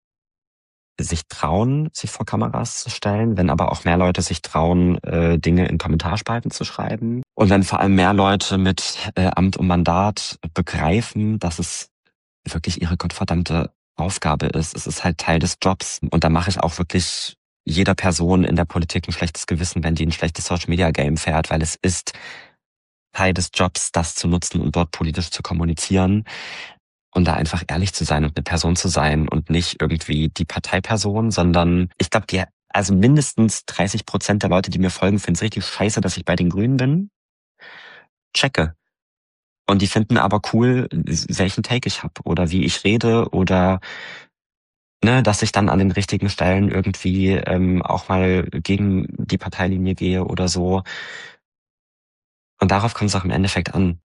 sich trauen, sich vor Kameras zu stellen, wenn aber auch mehr Leute sich trauen, Dinge in Kommentarspalten zu schreiben, und wenn vor allem mehr Leute mit Amt und Mandat begreifen, dass es wirklich ihre gottverdammte Aufgabe ist. Es ist halt Teil des Jobs. Und da mache ich auch wirklich jeder Person in der Politik ein schlechtes Gewissen, wenn die ein schlechtes Social-Media-Game fährt, weil es ist Teil des Jobs, das zu nutzen und dort politisch zu kommunizieren und da einfach ehrlich zu sein und eine Person zu sein und nicht irgendwie die Parteiperson, sondern ich glaube, also mindestens 30% der Leute, die mir folgen, finden es richtig scheiße, dass ich bei den Grünen bin. Checke. Und die finden aber cool, welchen Take ich habe oder wie ich rede oder dass ich dann an den richtigen Stellen irgendwie auch mal gegen die Parteilinie gehe oder so. Und darauf kommt es auch im Endeffekt an.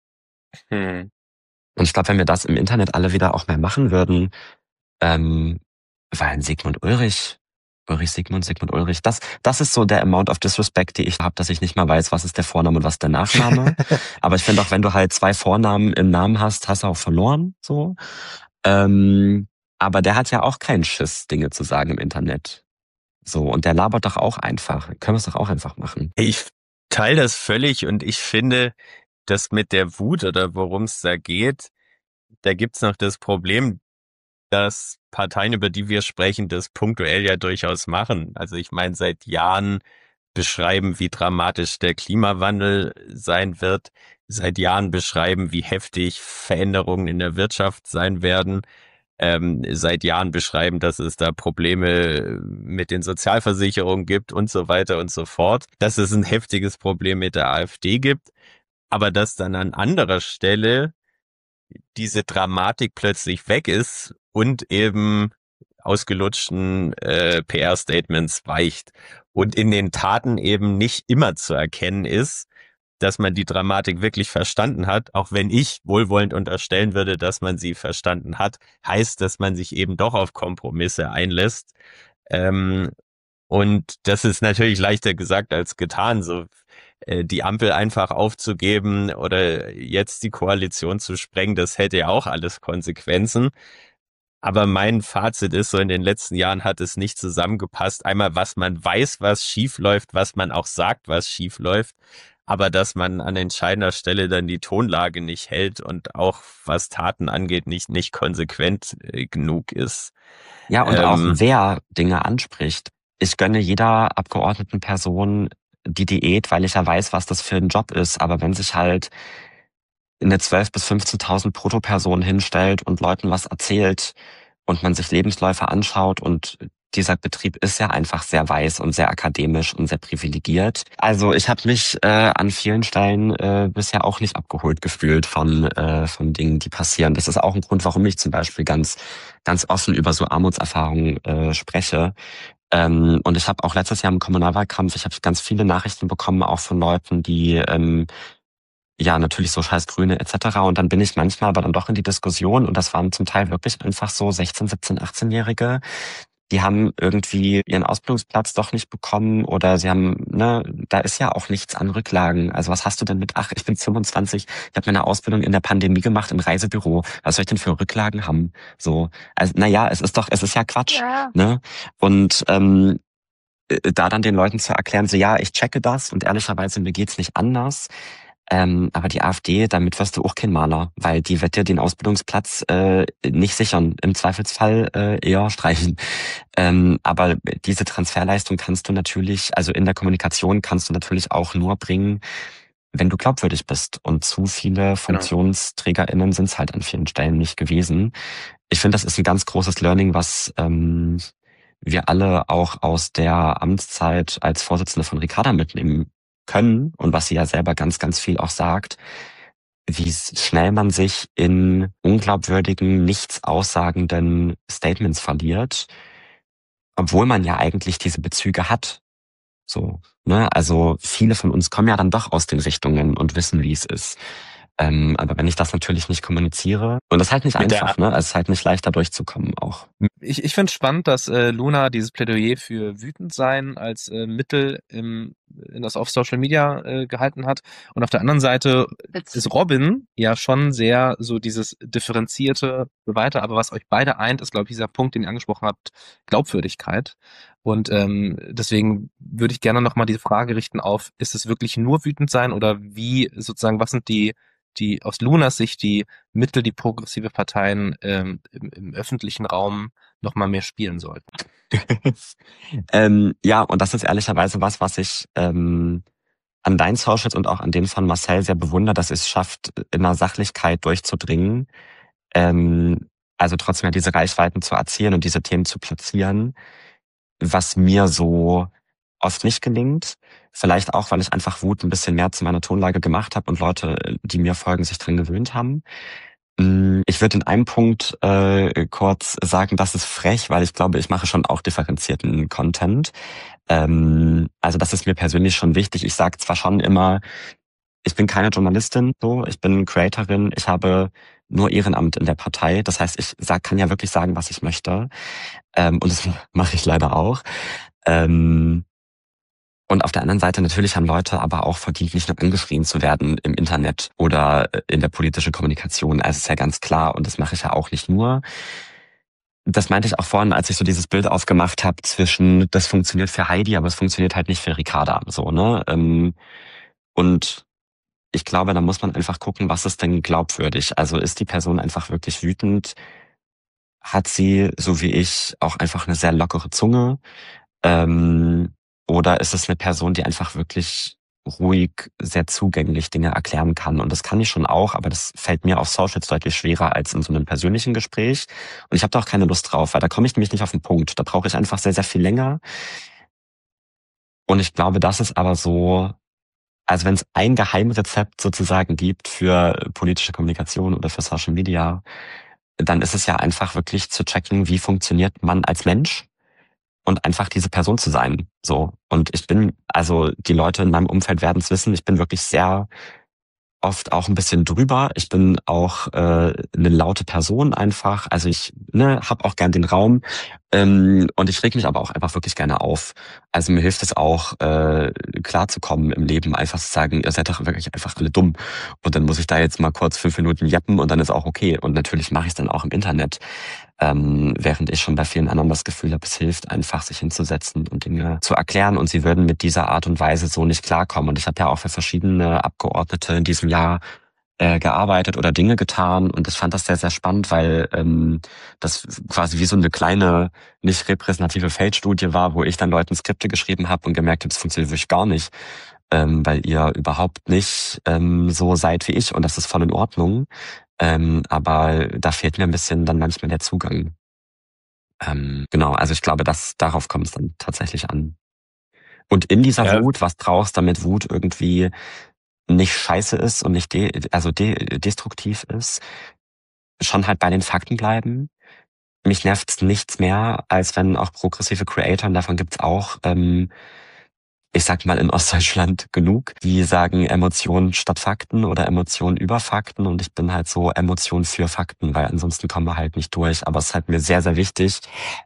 Und ich glaube, wenn wir das im Internet alle wieder auch mehr machen würden, weil ein Sigmund Ulrich, das ist so der Amount of Disrespect, die ich habe, dass ich nicht mal weiß, was ist der Vorname und was ist der Nachname. Aber ich finde auch, wenn du halt 2 Vornamen im Namen hast, hast du auch verloren, so. Aber der hat ja auch keinen Schiss, Dinge zu sagen im Internet. So, und der labert doch auch einfach. Können wir es doch auch einfach machen. Ich teile das völlig und ich finde, dass mit der Wut oder worum es da geht, da gibt's noch das Problem, dass Parteien, über die wir sprechen, das punktuell ja durchaus machen. Also ich meine, seit Jahren beschreiben, wie dramatisch der Klimawandel sein wird, seit Jahren beschreiben, wie heftig Veränderungen in der Wirtschaft sein werden, seit Jahren beschreiben, dass es da Probleme mit den Sozialversicherungen gibt und so weiter und so fort, dass es ein heftiges Problem mit der AfD gibt, aber dass dann an anderer Stelle diese Dramatik plötzlich weg ist und eben ausgelutschten PR-Statements weicht und in den Taten eben nicht immer zu erkennen ist, dass man die Dramatik wirklich verstanden hat, auch wenn ich wohlwollend unterstellen würde, dass man sie verstanden hat, heißt, dass man sich eben doch auf Kompromisse einlässt. Und das ist natürlich leichter gesagt als getan, so die Ampel einfach aufzugeben oder jetzt die Koalition zu sprengen, das hätte ja auch alles Konsequenzen. Aber mein Fazit ist so, in den letzten Jahren hat es nicht zusammengepasst. Einmal, was man weiß, was schief läuft, was man auch sagt, was schief läuft, aber dass man an entscheidender Stelle dann die Tonlage nicht hält und auch was Taten angeht, nicht konsequent genug ist. Ja, und auch wer Dinge anspricht. Ich gönne jeder abgeordneten Person die Diät, weil ich ja weiß, was das für ein Job ist. Aber wenn sich halt eine 12.000 bis 15.000 Bruttoperson hinstellt und Leuten was erzählt und man sich Lebensläufe anschaut und dieser Betrieb ist ja einfach sehr weiß und sehr akademisch und sehr privilegiert. Also ich habe mich an vielen Stellen bisher auch nicht abgeholt gefühlt von Dingen, die passieren. Das ist auch ein Grund, warum ich zum Beispiel ganz offen über so Armutserfahrungen spreche. Und ich habe auch letztes Jahr im Kommunalwahlkampf, ich habe ganz viele Nachrichten bekommen, auch von Leuten, die ja, natürlich so scheiß Grüne etc. Und dann bin ich manchmal aber dann doch in die Diskussion und das waren zum Teil wirklich einfach so 16, 17, 18-Jährige, die haben irgendwie ihren Ausbildungsplatz doch nicht bekommen oder sie haben, da ist ja auch nichts an Rücklagen. Also was hast du denn mit, ich bin 25, ich habe meine Ausbildung in der Pandemie gemacht im Reisebüro. Was soll ich denn für Rücklagen haben? So, also es ist ja Quatsch, Ja. ne? Und da dann den Leuten zu erklären, so ja, ich checke das und ehrlicherweise mir geht's nicht anders. Aber die AfD, damit wirst du auch kein Maler, weil die wird dir den Ausbildungsplatz nicht sichern, im Zweifelsfall eher streichen. Aber diese Transferleistung kannst du natürlich, also in der Kommunikation kannst du natürlich auch nur bringen, wenn du glaubwürdig bist. Und zu viele FunktionsträgerInnen sind es halt an vielen Stellen nicht gewesen. Ich finde, das ist ein ganz großes Learning, was wir alle auch aus der Amtszeit als Vorsitzende von Ricarda mitnehmen können und was sie ja selber ganz, ganz viel auch sagt, wie schnell man sich in unglaubwürdigen, nichts aussagenden Statements verliert obwohl man ja eigentlich diese Bezüge hat. So, ne? Also viele von uns kommen ja dann doch aus den Richtungen und wissen, wie es ist. Aber wenn ich das natürlich nicht kommuniziere, und das ist halt nicht Mit einfach, ne? Es ist halt nicht leicht, da durchzukommen auch. Ich finde es spannend, dass Luna dieses Plädoyer für wütend sein als Mittel in das auf Social Media gehalten hat. Und auf der anderen Seite ist Robin ja schon sehr so dieses differenzierte weiter. Aber was euch beide eint, ist, glaube ich, dieser Punkt, den ihr angesprochen habt, Glaubwürdigkeit. Und deswegen würde ich gerne nochmal diese Frage richten auf, ist es wirklich nur wütend sein oder wie sozusagen, was sind die aus Lunas Sicht die Mittel, die progressive Parteien im öffentlichen Raum noch mal mehr spielen sollten? Ja, und das ist ehrlicherweise was ich an deinen Socials und auch an denen von Marcel sehr bewundere, dass es schafft, in einer Sachlichkeit durchzudringen. Also trotzdem ja diese Reichweiten zu erzielen und diese Themen zu platzieren, was mir so oft nicht gelingt. Vielleicht auch, weil ich einfach Wut ein bisschen mehr zu meiner Tonlage gemacht habe und Leute, die mir folgen, sich dran gewöhnt haben. Ich würde in einem Punkt kurz sagen, das ist frech, weil ich glaube, ich mache schon auch differenzierten Content. Also das ist mir persönlich schon wichtig. Ich sage zwar schon immer, ich bin keine Journalistin, so, ich bin Creatorin, ich habe nur Ehrenamt in der Partei. Das heißt, kann ja wirklich sagen, was ich möchte. Und das mache ich leider auch. Und auf der anderen Seite natürlich haben Leute aber auch verdient, nicht nur angeschrien zu werden im Internet oder in der politischen Kommunikation. Also ist ja ganz klar und das mache ich ja auch nicht nur. Das meinte ich auch vorhin, als ich so dieses Bild aufgemacht habe zwischen, das funktioniert für Heidi, aber es funktioniert halt nicht für Ricarda. So, ne? Und ich glaube, da muss man einfach gucken, was ist denn glaubwürdig? Also ist die Person einfach wirklich wütend? Hat sie, so wie ich, auch einfach eine sehr lockere Zunge? Oder ist es eine Person, die einfach wirklich ruhig, sehr zugänglich Dinge erklären kann? Und das kann ich schon auch, aber das fällt mir auf Socials deutlich schwerer als in so einem persönlichen Gespräch. Und ich habe da auch keine Lust drauf, weil da komme ich nämlich nicht auf den Punkt. Da brauche ich einfach sehr, sehr viel länger. Und ich glaube, das ist aber so, also wenn es ein Geheimrezept sozusagen gibt für politische Kommunikation oder für Social Media, dann ist es ja einfach wirklich zu checken, wie funktioniert man als Mensch und einfach diese Person zu sein. So. Und also die Leute in meinem Umfeld werden es wissen, ich bin wirklich sehr oft auch ein bisschen drüber. Ich bin auch eine laute Person einfach. Also ich habe auch gern den Raum. Und ich reg mich aber auch einfach wirklich gerne auf. Also mir hilft es auch, klarzukommen im Leben, einfach zu sagen, ihr seid doch wirklich einfach alle dumm. Und dann muss ich da jetzt mal kurz 5 Minuten jappen und dann ist auch okay. Und natürlich mache ich es dann auch im Internet. Während ich schon bei vielen anderen das Gefühl habe, es hilft einfach, sich hinzusetzen und Dinge zu erklären. Und sie würden mit dieser Art und Weise so nicht klarkommen. Und ich habe ja auch für verschiedene Abgeordnete in diesem Jahr gearbeitet oder Dinge getan. Und ich fand das sehr, sehr spannend, weil das quasi wie so eine kleine, nicht repräsentative Feldstudie war, wo ich dann Leuten Skripte geschrieben habe und gemerkt habe, das funktioniert wirklich gar nicht. Weil ihr überhaupt nicht so seid wie ich. Und das ist voll in Ordnung. Aber da fehlt mir ein bisschen dann manchmal der Zugang. Genau, also ich glaube, darauf kommt es dann tatsächlich an. Und in dieser Wut, was brauchst, damit Wut irgendwie nicht scheiße ist und nicht destruktiv ist, schon halt bei den Fakten bleiben. Mich nervt's nichts mehr, als wenn auch progressive Creator, und davon gibt's auch, ich sag mal in Ostdeutschland genug, die sagen Emotionen statt Fakten oder Emotionen über Fakten und ich bin halt so Emotionen für Fakten, weil ansonsten kommen wir halt nicht durch. Aber es ist halt mir sehr, sehr wichtig,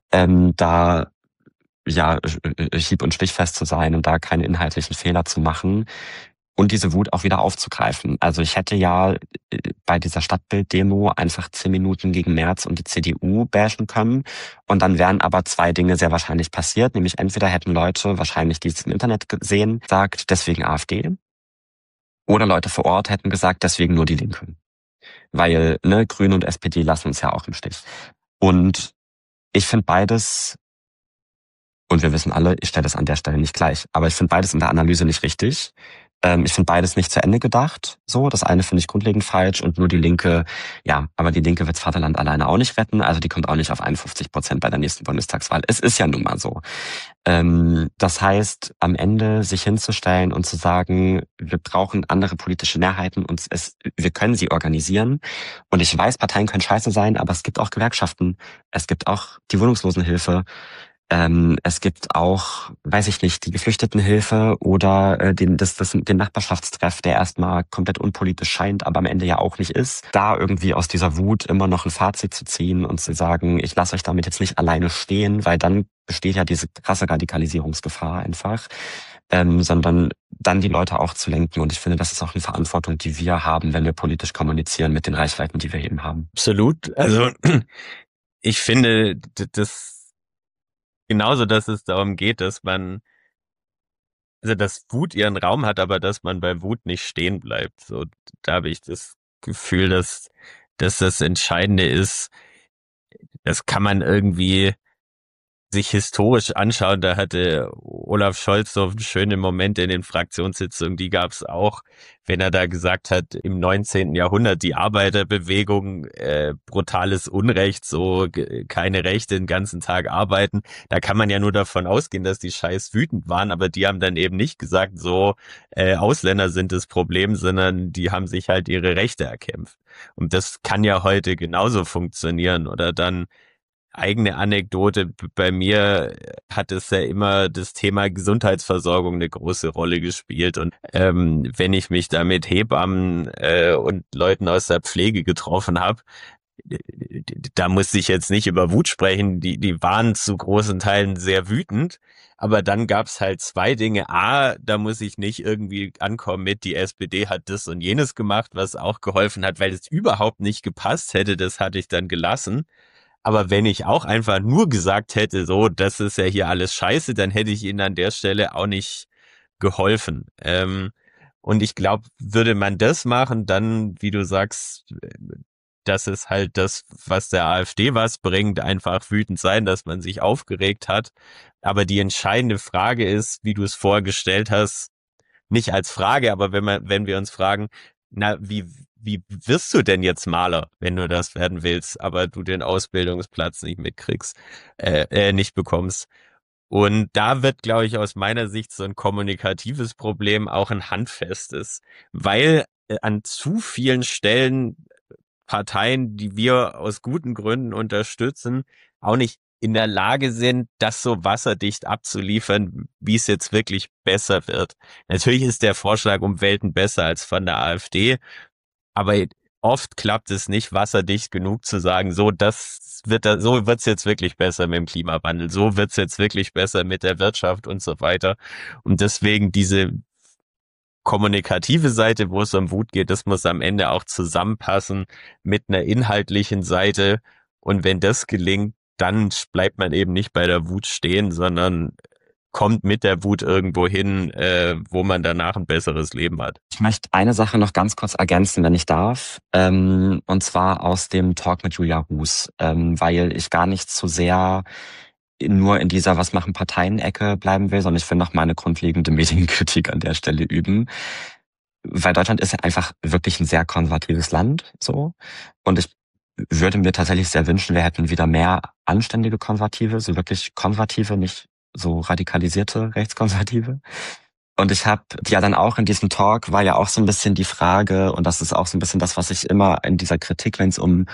da ja hieb- und stichfest zu sein und da keine inhaltlichen Fehler zu machen und diese Wut auch wieder aufzugreifen. Also ich hätte ja bei dieser Stadtbild-Demo einfach 10 Minuten gegen Merz und die CDU bashen können und dann wären aber 2 Dinge sehr wahrscheinlich passiert, nämlich entweder hätten Leute wahrscheinlich, die es im Internet gesehen, gesagt, deswegen AfD, oder Leute vor Ort hätten gesagt, deswegen nur die Linke. Weil Grüne und SPD lassen uns ja auch im Stich. Und ich finde beides, und wir wissen alle, ich stelle das an der Stelle nicht gleich, aber ich finde beides in der Analyse nicht richtig. Ich finde beides nicht zu Ende gedacht. So, das eine finde ich grundlegend falsch und nur die Linke, ja, aber die Linke wird's Vaterland alleine auch nicht retten. Also die kommt auch nicht auf 51% bei der nächsten Bundestagswahl. Es ist ja nun mal so. Das heißt, am Ende sich hinzustellen und zu sagen, wir brauchen andere politische Mehrheiten und wir können sie organisieren. Und ich weiß, Parteien können scheiße sein, aber es gibt auch Gewerkschaften. Es gibt auch die Wohnungslosenhilfe. Es gibt auch, weiß ich nicht, die Geflüchtetenhilfe oder den Nachbarschaftstreff, der erstmal komplett unpolitisch scheint, aber am Ende ja auch nicht ist. Da irgendwie aus dieser Wut immer noch ein Fazit zu ziehen und zu sagen, ich lasse euch damit jetzt nicht alleine stehen, weil dann besteht ja diese krasse Radikalisierungsgefahr einfach, sondern dann die Leute auch zu lenken. Und ich finde, das ist auch eine Verantwortung, die wir haben, wenn wir politisch kommunizieren mit den Reichweiten, die wir eben haben. Absolut. Also ich finde das genauso, dass es darum geht, dass Wut ihren Raum hat, aber dass man bei Wut nicht stehen bleibt. So, da habe ich das Gefühl, dass das Entscheidende ist. Das kann man irgendwie sich historisch anschauen, da hatte Olaf Scholz so schöne Momente in den Fraktionssitzungen, die gab es auch, wenn er da gesagt hat, im 19. Jahrhundert die Arbeiterbewegung, brutales Unrecht, so keine Rechte, den ganzen Tag arbeiten. Da kann man ja nur davon ausgehen, dass die scheiß wütend waren, aber die haben dann eben nicht gesagt, so Ausländer sind das Problem, sondern die haben sich halt ihre Rechte erkämpft. Und das kann ja heute genauso funktionieren. Oder dann eigene Anekdote, bei mir hat es ja immer das Thema Gesundheitsversorgung eine große Rolle gespielt und wenn ich mich da mit Hebammen und Leuten aus der Pflege getroffen habe, da musste ich jetzt nicht über Wut sprechen, die waren zu großen Teilen sehr wütend, aber dann gab's halt zwei Dinge. A, da muss ich nicht irgendwie ankommen mit, die SPD hat das und jenes gemacht, was auch geholfen hat, weil es überhaupt nicht gepasst hätte, das hatte ich dann gelassen. Aber wenn ich auch einfach nur gesagt hätte, so, das ist ja hier alles scheiße, dann hätte ich ihnen an der Stelle auch nicht geholfen. Und ich glaube, würde man das machen, dann, wie du sagst, das ist halt das, was der AfD was bringt, einfach wütend sein, dass man sich aufgeregt hat. Aber die entscheidende Frage ist, wie du es vorgestellt hast, nicht als Frage, aber wenn wir uns fragen, na, wie wirst du denn jetzt Maler, wenn du das werden willst, aber du den Ausbildungsplatz nicht mitkriegst, nicht bekommst? Und da wird, glaube ich, aus meiner Sicht so ein kommunikatives Problem auch ein handfestes, weil an zu vielen Stellen Parteien, die wir aus guten Gründen unterstützen, auch nicht in der Lage sind, das so wasserdicht abzuliefern, wie es jetzt wirklich besser wird. Natürlich ist der Vorschlag um Welten besser als von der AfD, aber oft klappt es nicht wasserdicht genug zu sagen, so wird's jetzt wirklich besser mit dem Klimawandel, so wird's jetzt wirklich besser mit der Wirtschaft und so weiter. Und deswegen diese kommunikative Seite, wo es um Wut geht, das muss am Ende auch zusammenpassen mit einer inhaltlichen Seite. Und wenn das gelingt, dann bleibt man eben nicht bei der Wut stehen, sondern kommt mit der Wut irgendwo hin, wo man danach ein besseres Leben hat. Ich möchte eine Sache noch ganz kurz ergänzen, wenn ich darf, und zwar aus dem Talk mit Julia Ruß, weil ich gar nicht so sehr nur in dieser Was machen Parteien-Ecke bleiben will, sondern ich will noch mal eine grundlegende Medienkritik an der Stelle üben. Weil Deutschland ist ja einfach wirklich ein sehr konservatives Land, so. Und ich würde mir tatsächlich sehr wünschen, wir hätten wieder mehr anständige Konservative, so wirklich Konservative, nicht so radikalisierte Rechtskonservative. Und ich habe ja dann auch in diesem Talk war ja auch so ein bisschen die Frage, und das ist auch so ein bisschen das, was ich immer in dieser Kritik, wenn es um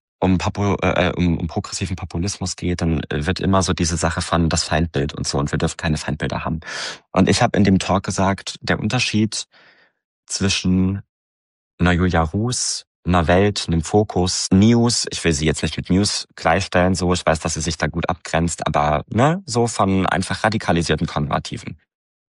progressiven Populismus geht, dann wird immer so diese Sache von das Feindbild und so, und wir dürfen keine Feindbilder haben. Und ich habe in dem Talk gesagt, der Unterschied zwischen einer Julia Ruß, einer Welt, einem Fokus, News, ich will sie jetzt nicht mit News gleichstellen, so, ich weiß, dass sie sich da gut abgrenzt, aber ne, so von einfach radikalisierten Konservativen.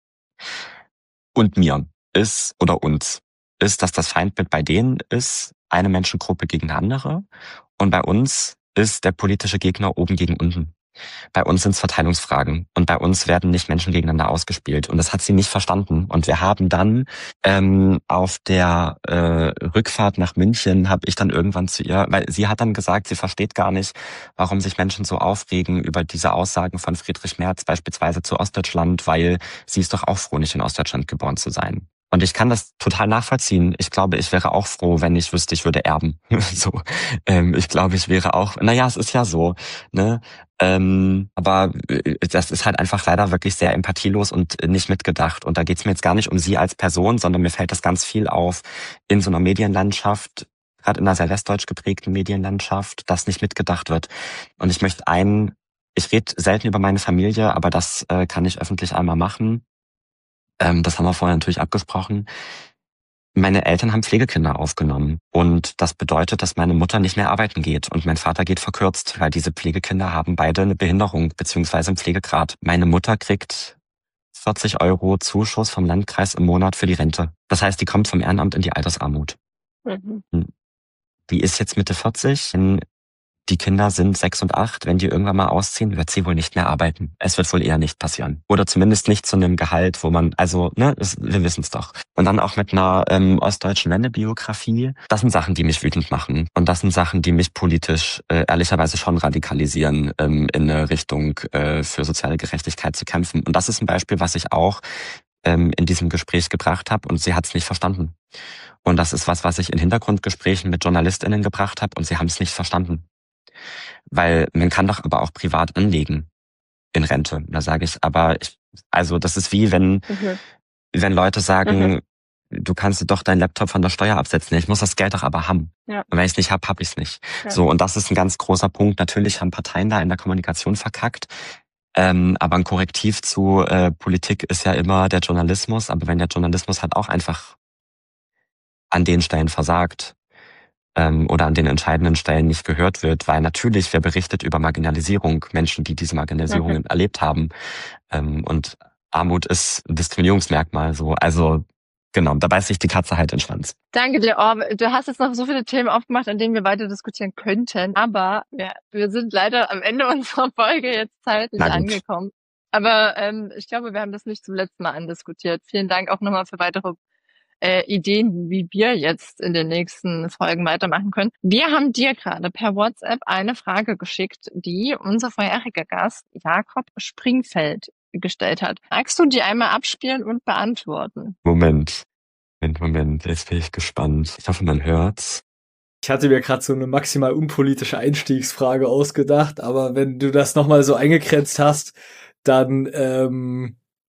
Und mir ist, oder uns, ist, dass das Feindbild bei denen ist, eine Menschengruppe gegen eine andere, und bei uns ist der politische Gegner oben gegen unten. Bei uns sind es Verteilungsfragen und bei uns werden nicht Menschen gegeneinander ausgespielt, und das hat sie nicht verstanden. Und wir haben dann auf der Rückfahrt nach München habe ich dann irgendwann zu ihr, weil sie hat dann gesagt, sie versteht gar nicht, warum sich Menschen so aufregen über diese Aussagen von Friedrich Merz beispielsweise zu Ostdeutschland, weil sie ist doch auch froh, nicht in Ostdeutschland geboren zu sein. Und ich kann das total nachvollziehen. Ich glaube, ich wäre auch froh, wenn ich wüsste, ich würde erben. So, ich glaube, ich wäre auch, naja, es ist ja so, ne? Aber das ist halt einfach leider wirklich sehr empathielos und nicht mitgedacht. Und da geht's mir jetzt gar nicht um sie als Person, sondern mir fällt das ganz viel auf in so einer Medienlandschaft, gerade in einer sehr westdeutsch geprägten Medienlandschaft, dass nicht mitgedacht wird. Und ich möchte einen ich rede selten über meine Familie, aber das kann ich öffentlich einmal machen. Das haben wir vorher natürlich abgesprochen. Meine Eltern haben Pflegekinder aufgenommen und das bedeutet, dass meine Mutter nicht mehr arbeiten geht und mein Vater geht verkürzt, weil diese Pflegekinder haben beide eine Behinderung beziehungsweise einen Pflegegrad. Meine Mutter kriegt 40 € Zuschuss vom Landkreis im Monat für die Rente. Das heißt, die kommt vom Ehrenamt in die Altersarmut. Mhm. Die ist jetzt Mitte 40. Die Kinder sind 6 und 8. Wenn die irgendwann mal ausziehen, wird sie wohl nicht mehr arbeiten. Es wird wohl eher nicht passieren. Oder zumindest nicht zu einem Gehalt, wo man, also, ne, wir wissen es doch. Und dann auch mit einer ostdeutschen Wendebiografie. Das sind Sachen, die mich wütend machen. Und das sind Sachen, die mich politisch ehrlicherweise schon radikalisieren, in eine Richtung für soziale Gerechtigkeit zu kämpfen. Und das ist ein Beispiel, was ich auch in diesem Gespräch gebracht habe und sie hat es nicht verstanden. Und das ist was ich in Hintergrundgesprächen mit JournalistInnen gebracht habe und sie haben es nicht verstanden. Weil man kann doch aber auch privat anlegen in Rente. Da sage ich, also das ist wie wenn Leute sagen, du kannst doch deinen Laptop von der Steuer absetzen. Ich muss das Geld doch aber haben. Ja. Und wenn ich es nicht habe, habe ich es nicht. Ja. So, und das ist ein ganz großer Punkt. Natürlich haben Parteien da in der Kommunikation verkackt. Aber ein Korrektiv zu Politik ist ja immer der Journalismus. Aber wenn der Journalismus halt auch einfach an den Stellen versagt, oder an den entscheidenden Stellen nicht gehört wird, weil natürlich, wer berichtet über Marginalisierung, Menschen, die diese Marginalisierungen erlebt haben. Und Armut ist ein Diskriminierungsmerkmal. So. Also genau, da beißt sich die Katze halt in den Schwanz. Danke dir, Orbe. Du hast jetzt noch so viele Themen aufgemacht, an denen wir weiter diskutieren könnten. Aber wir sind leider am Ende unserer Folge jetzt zeitlich angekommen. Aber ich glaube, wir haben das nicht zum letzten Mal andiskutiert. Vielen Dank auch nochmal für weitere Ideen, wie wir jetzt in den nächsten Folgen weitermachen können. Wir haben dir gerade per WhatsApp eine Frage geschickt, die unser vorheriger Gast Jakob Springfeld gestellt hat. Magst du die einmal abspielen und beantworten? Moment. Jetzt bin ich gespannt. Ich hoffe, man hört's. Ich hatte mir gerade so eine maximal unpolitische Einstiegsfrage ausgedacht, aber wenn du das nochmal so eingegrenzt hast, dann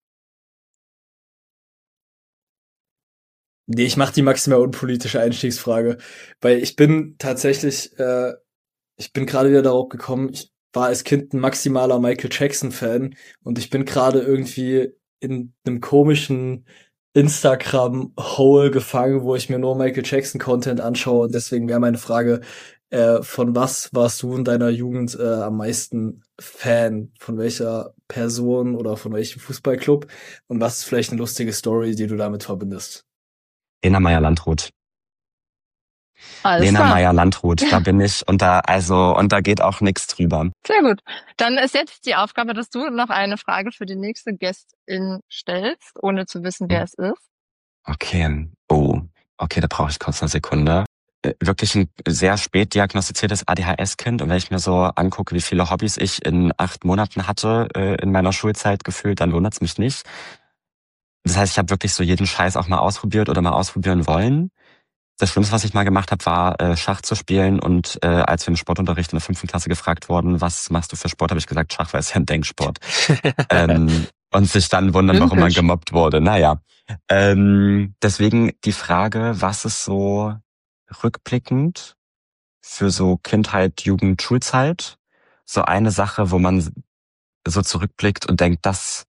nee, ich mache die maximal unpolitische Einstiegsfrage, weil ich bin tatsächlich, ich bin gerade wieder darauf gekommen, ich war als Kind ein maximaler Michael Jackson-Fan und ich bin gerade irgendwie in einem komischen Instagram-Hole gefangen, wo ich mir nur Michael Jackson-Content anschaue und deswegen wäre meine Frage, von was warst du in deiner Jugend am meisten Fan? Von welcher Person oder von welchem Fußballclub? Und was ist vielleicht eine lustige Story, die du damit verbindest? Lena Meyer-Landrut. Lena Meyer-Landrut, da bin ich und da geht auch nichts drüber. Sehr gut. Dann ist jetzt die Aufgabe, dass du noch eine Frage für die nächste Gästin stellst, ohne zu wissen, wer es ist. Okay. Okay, da brauche ich kurz eine Sekunde. Wirklich ein sehr spät diagnostiziertes ADHS-Kind und wenn ich mir so angucke, wie viele Hobbys ich in 8 Monaten hatte in meiner Schulzeit gefühlt, dann wundert's mich nicht. Das heißt, ich habe wirklich so jeden Scheiß auch mal ausprobiert oder mal ausprobieren wollen. Das Schlimmste, was ich mal gemacht habe, war Schach zu spielen und als wir im Sportunterricht in der 5. Klasse gefragt wurden, was machst du für Sport, habe ich gesagt, Schach, weil es ja ein Denksport. Und sich dann wundern, warum man gemobbt wurde. Naja, deswegen die Frage, was ist so rückblickend für so Kindheit, Jugend, Schulzeit so eine Sache, wo man so zurückblickt und denkt, das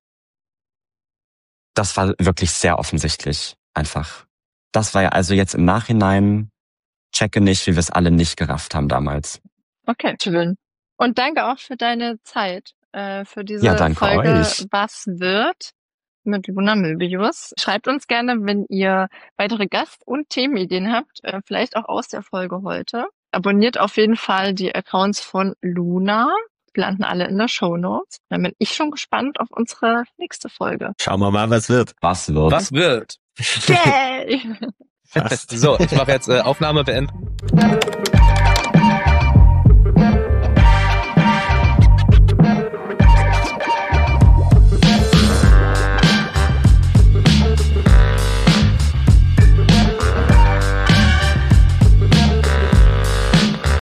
war wirklich sehr offensichtlich einfach. Das war ja also jetzt im Nachhinein, checke nicht, wie wir es alle nicht gerafft haben damals. Okay, schön. Und danke auch für deine Zeit, für diese danke Folge euch. Was wird mit Luna Möbius. Schreibt uns gerne, wenn ihr weitere Gast- und Themenideen habt, vielleicht auch aus der Folge heute. Abonniert auf jeden Fall die Accounts von Luna. Die landen alle in der Shownotes. Dann bin ich schon gespannt auf unsere nächste Folge. Schauen wir mal, was wird. Was wird? Was wird? Yay! So, ich mache jetzt Aufnahme beenden.